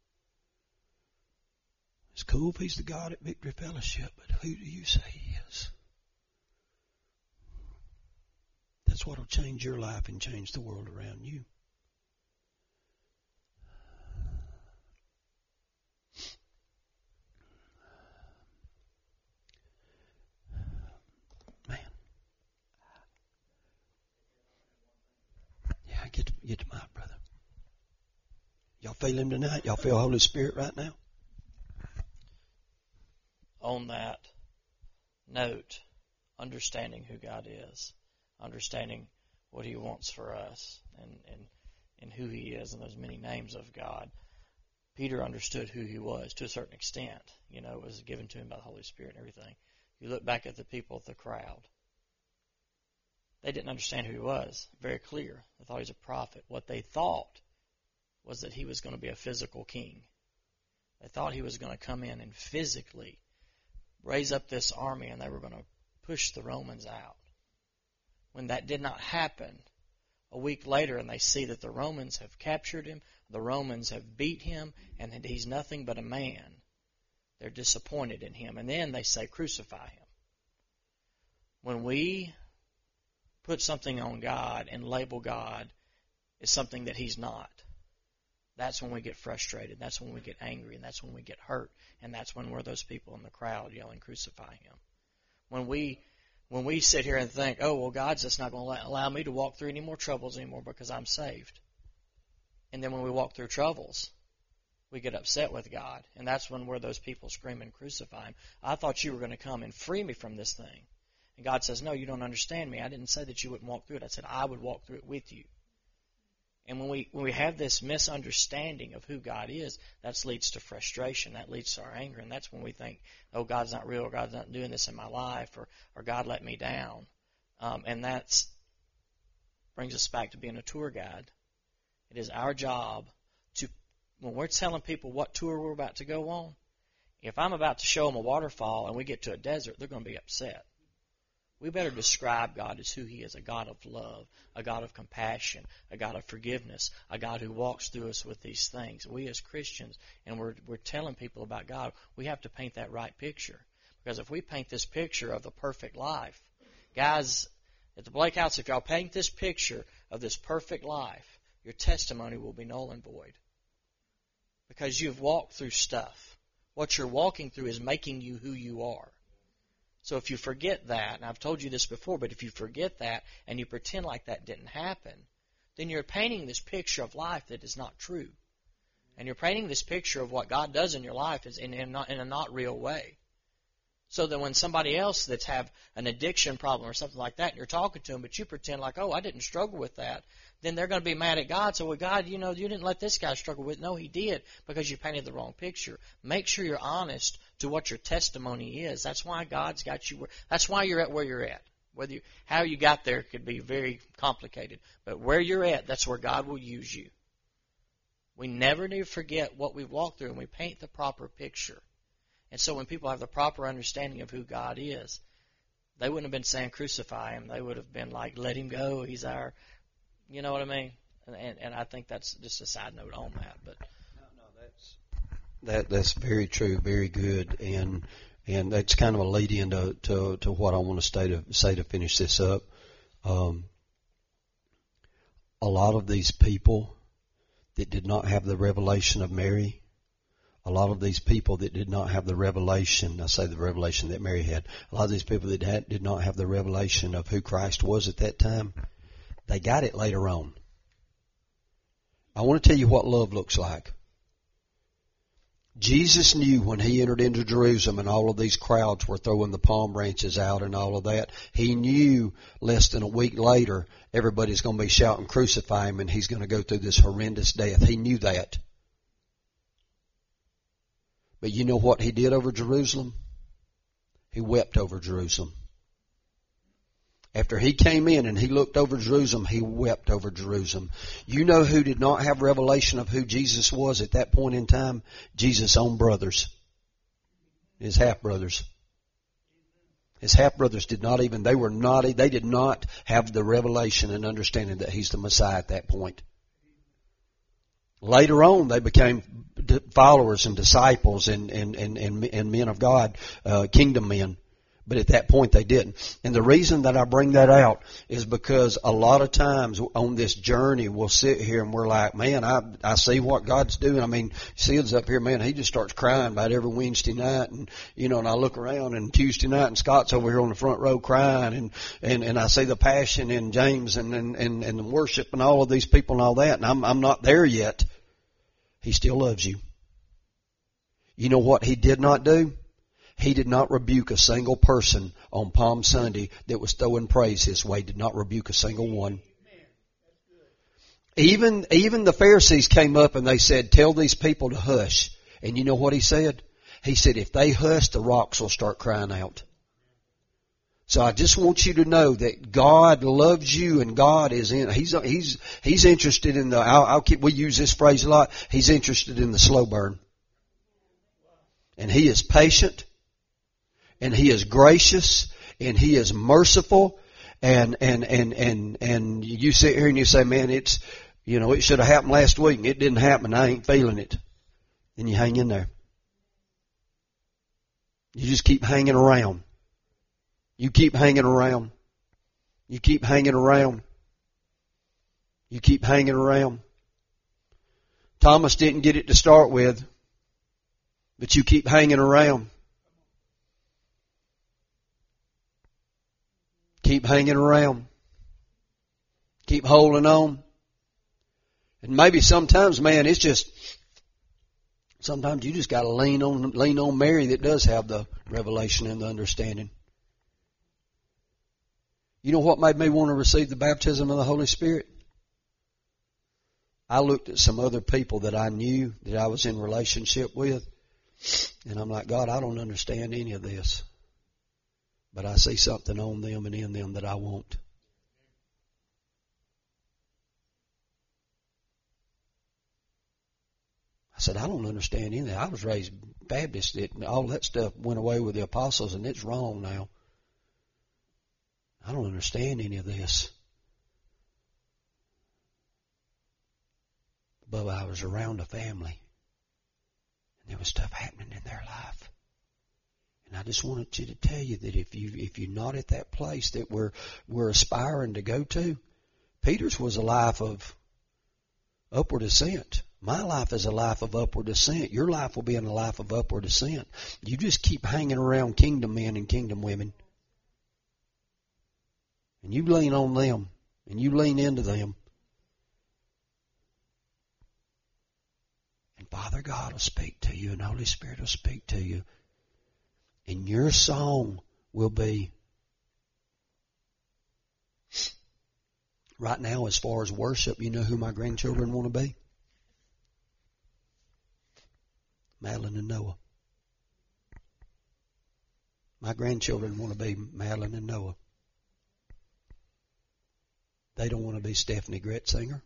cool if he's the God at Victory Fellowship, but who do you say he is? That's what will change your life and change the world around you. Man. Yeah, get to, get to my brother. Y'all feel him tonight? Y'all feel Holy Spirit right now? On that note, understanding who God is, understanding what He wants for us, and, and, and who He is, and those many names of God, Peter understood who he was to a certain extent. You know, it was given to him by the Holy Spirit and everything. You look back at the people of the crowd. They didn't understand who he was. Very clear. They thought he was a prophet. What they thought was that he was going to be a physical king. They thought he was going to come in and physically raise up this army and they were going to push the Romans out. When that did not happen, a week later, and they see that the Romans have captured him, the Romans have beat him, and that he's nothing but a man, they're disappointed in him. And then they say, crucify him. When we put something on God and label God as something that he's not, that's when we get frustrated. That's when we get angry. And that's when we get hurt. And that's when we're those people in the crowd yelling, crucify him. When we when we sit here and think, oh, well, God's just not going to allow me to walk through any more troubles anymore because I'm saved. And then when we walk through troubles, we get upset with God. And that's when we're those people screaming, crucify him. I thought you were going to come and free me from this thing. And God says, no, you don't understand me. I didn't say that you wouldn't walk through it. I said I would walk through it with you. And when we when we have this misunderstanding of who God is, that leads to frustration. That leads to our anger. And that's when we think, oh, God's not real, or God's not doing this in my life, or, or God let me down. Um, and that brings us back to being a tour guide. It is our job to, when we're telling people what tour we're about to go on, if I'm about to show them a waterfall and we get to a desert, they're going to be upset. We better describe God as who he is, a God of love, a God of compassion, a God of forgiveness, a God who walks through us with these things. We as Christians, and we're, we're telling people about God, we have to paint that right picture. Because if we paint this picture of the perfect life, guys, at the Blake House, if y'all paint this picture of this perfect life, your testimony will be null and void. Because you've walked through stuff. What you're walking through is making you who you are. So if you forget that, and I've told you this before, but if you forget that and you pretend like that didn't happen, then you're painting this picture of life that is not true. And you're painting this picture of what God does in your life is in, in, not, in a not real way. So that when somebody else that's have an addiction problem or something like that, and you're talking to them, but you pretend like, oh, I didn't struggle with that, then they're going to be mad at God. So, well, God, you know, you didn't let this guy struggle with it. No, he did, because you painted the wrong picture. Make sure you're honest to what your testimony is. That's why God's got you. Where, that's why you're at where you're at. Whether you, how you got there could be very complicated, but where you're at, that's where God will use you. We never need to forget what we've walked through, and we paint the proper picture. And so when people have the proper understanding of who God is, they wouldn't have been saying crucify him. They would have been like, let him go. He's our, you know what I mean? And, and, and I think that's just a side note on that. But no, no, that's that that's very true, very good, and and that's kind of a lead in to to, to what I want to say to say to finish this up. Um, a lot of these people that did not have the revelation of Mary. A lot of these people that did not have the revelation, I say the revelation that Mary had, a lot of these people that had, did not have the revelation of who Christ was at that time, they got it later on. I want to tell you what love looks like. Jesus knew when he entered into Jerusalem and all of these crowds were throwing the palm branches out and all of that, he knew less than a week later everybody's going to be shouting, crucify him, and he's going to go through this horrendous death. He knew that. But you know what he did over Jerusalem? He wept over Jerusalem. After he came in and he looked over Jerusalem, he wept over Jerusalem. You know who did not have revelation of who Jesus was at that point in time? Jesus' own brothers. His half-brothers. His half-brothers did not even, they were not, they did not have the revelation and understanding that he's the Messiah at that point. Later on, they became d- followers and disciples and, and, and, and, and men of God, uh, kingdom men. But at that point they didn't. And the reason that I bring that out is because a lot of times on this journey we'll sit here and we're like, man, I I see what God's doing. I mean, Sid's up here, man, he just starts crying about every Wednesday night, and you know, and I look around and Tuesday night and Scott's over here on the front row crying, and and, and I see the passion in James and, and, and, and the worship and all of these people and all that, and I'm I'm not there yet. He still loves you. You know what he did not do? He did not rebuke a single person on Palm Sunday that was throwing praise his way. Did not rebuke a single one. Even, even the Pharisees came up and they said, tell these people to hush. And you know what he said? He said, if they hush, the rocks will start crying out. So I just want you to know that God loves you and God is in, he's, he's, he's interested in the, I'll, I'll keep, we use this phrase a lot. He's interested in the slow burn. And he is patient. And he is gracious, and he is merciful, and, and, and, and, and you sit here and you say, man, it's, you know, it should have happened last week, and it didn't happen, I ain't feeling it. Then you hang in there. You just keep hanging around. You keep hanging around. You keep hanging around. You keep hanging around. Thomas didn't get it to start with, but you keep hanging around. Keep hanging around. Keep holding on. And maybe sometimes, man, it's just, sometimes you just got to lean on, lean on Mary that does have the revelation and the understanding. You know what made me want to receive the baptism of the Holy Spirit? I looked at some other people that I knew that I was in relationship with, and I'm like, God, I don't understand any of this. But I see something on them and in them that I want. I said, I don't understand any of that. I was raised Baptist. It, all that stuff went away with the apostles, and it's wrong now. I don't understand any of this. But I was around a family, and there was stuff happening in their life. And I just wanted you to tell you that if you if you're not at that place that we're we're aspiring to go to, Peter's was a life of upward ascent. My life is a life of upward ascent. Your life will be in a life of upward ascent. You just keep hanging around kingdom men and kingdom women, and you lean on them, and you lean into them, and Father God will speak to you, and Holy Spirit will speak to you. And your song will be, right now as far as worship, you know who my grandchildren want to be? Madeline and Noah. My grandchildren want to be Madeline and Noah. They don't want to be Stephanie Gretzinger,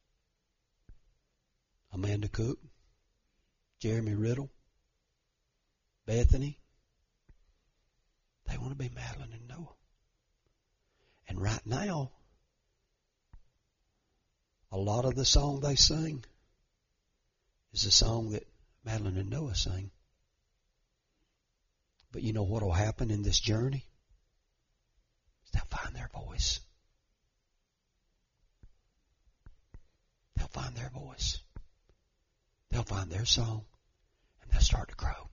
Amanda Cook, Jeremy Riddle, Bethany. They want to be Madeline and Noah. And right now, a lot of the song they sing is the song that Madeline and Noah sing. But you know what will happen in this journey? They'll find their voice. They'll find their voice. They'll find their song, and they'll start to crow.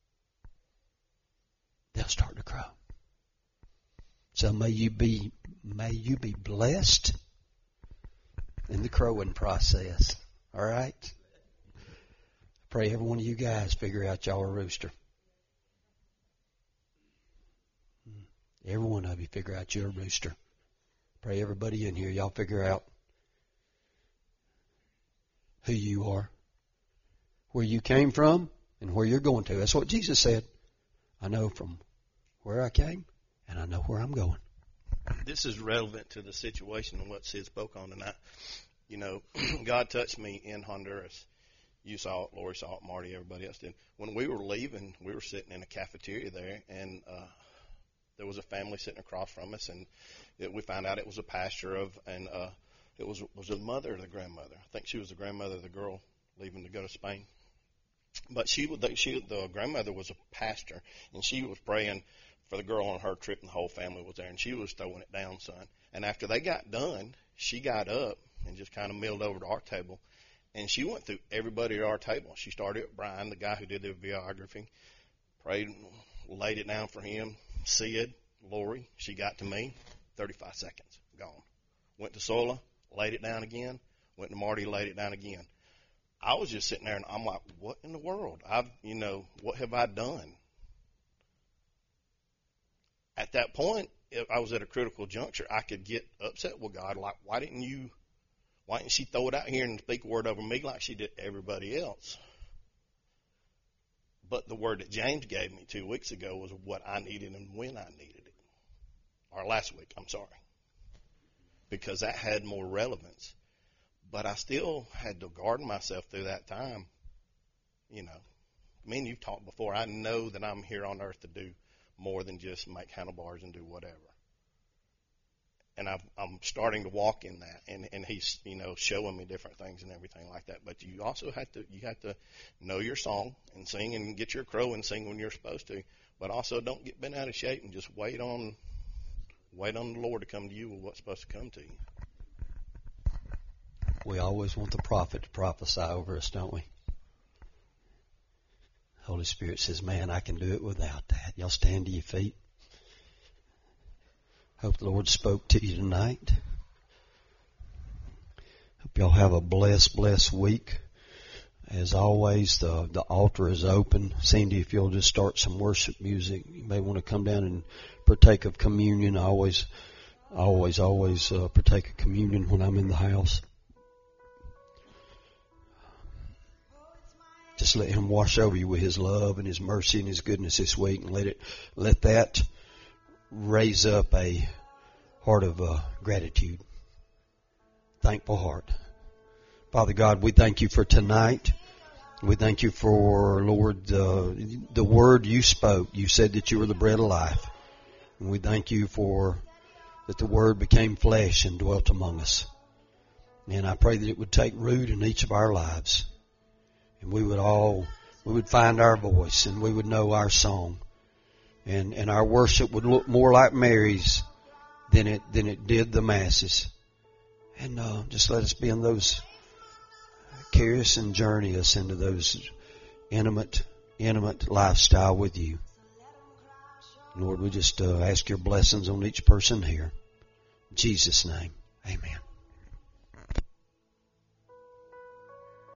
They'll start to crow. So may you be, may you be blessed in the crowing process. All right? I pray every one of you guys figure out y'all a rooster. Every one of you figure out you're a rooster. Pray everybody in here, y'all figure out who you are, where you came from, and where you're going to. That's what Jesus said. I know from where I came, and I know where I'm going. This is relevant to the situation and what Sid spoke on tonight. You know, God touched me in Honduras. You saw it, Lori saw it, Marty, everybody else did. When we were leaving, we were sitting in a cafeteria there, and uh, there was a family sitting across from us, and it, we found out it was a pastor of, and uh, it was was the mother or the grandmother. I think she was the grandmother of the girl leaving to go to Spain. But she, she, the grandmother was a pastor, and she was praying for the girl on her trip, and the whole family was there, and she was throwing it down, son. And after they got done, she got up and just kind of milled over to our table, and she went through everybody at our table. She started with Brian, the guy who did the biography, prayed, laid it down for him. Sid, Lori, she got to me, thirty-five seconds, gone. Went to Sola, laid it down again. Went to Marty, laid it down again. I was just sitting there, and I'm like, what in the world? I've, you know, what have I done? At that point, if I was at a critical juncture, I could get upset with God. Like, why didn't you, why didn't she throw it out here and speak a word over me like she did everybody else? But the word that James gave me two weeks ago was what I needed and when I needed it. Or last week, I'm sorry. Because that had more relevance. But I still had to guard myself through that time. You know, I mean, you've talked before. I know that I'm here on earth to do more than just make handlebars and do whatever. And I've, I'm starting to walk in that, and, and he's, you know, showing me different things and everything like that. But you also have to, you have to know your song and sing and get your crow and sing when you're supposed to. But also don't get bent out of shape and just wait on, wait on the Lord to come to you with what's supposed to come to you. We always want the prophet to prophesy over us, don't we? Holy Spirit says, man, I can do it without that. Y'all stand to your feet. Hope the Lord spoke to you tonight. Hope y'all have a blessed, blessed week. As always, the, the altar is open. Cindy, if you'll just start some worship music, you may want to come down and partake of communion. I always, always, always uh, partake of communion when I'm in the house. Just let Him wash over you with His love and His mercy and His goodness this week, and let it, let that raise up a heart of uh, gratitude, thankful heart. Father God, we thank You for tonight. We thank You for, Lord, uh, the word You spoke. You said that You were the bread of life, and we thank You for that the word became flesh and dwelt among us. And I pray that it would take root in each of our lives. And we would all, we would find our voice, and we would know our song. And, and our worship would look more like Mary's than it, than it did the masses. And, uh, just let us be in those, carry us and journey us into those intimate, intimate lifestyle with You. Lord, we just, uh, ask Your blessings on each person here. In Jesus' name, amen.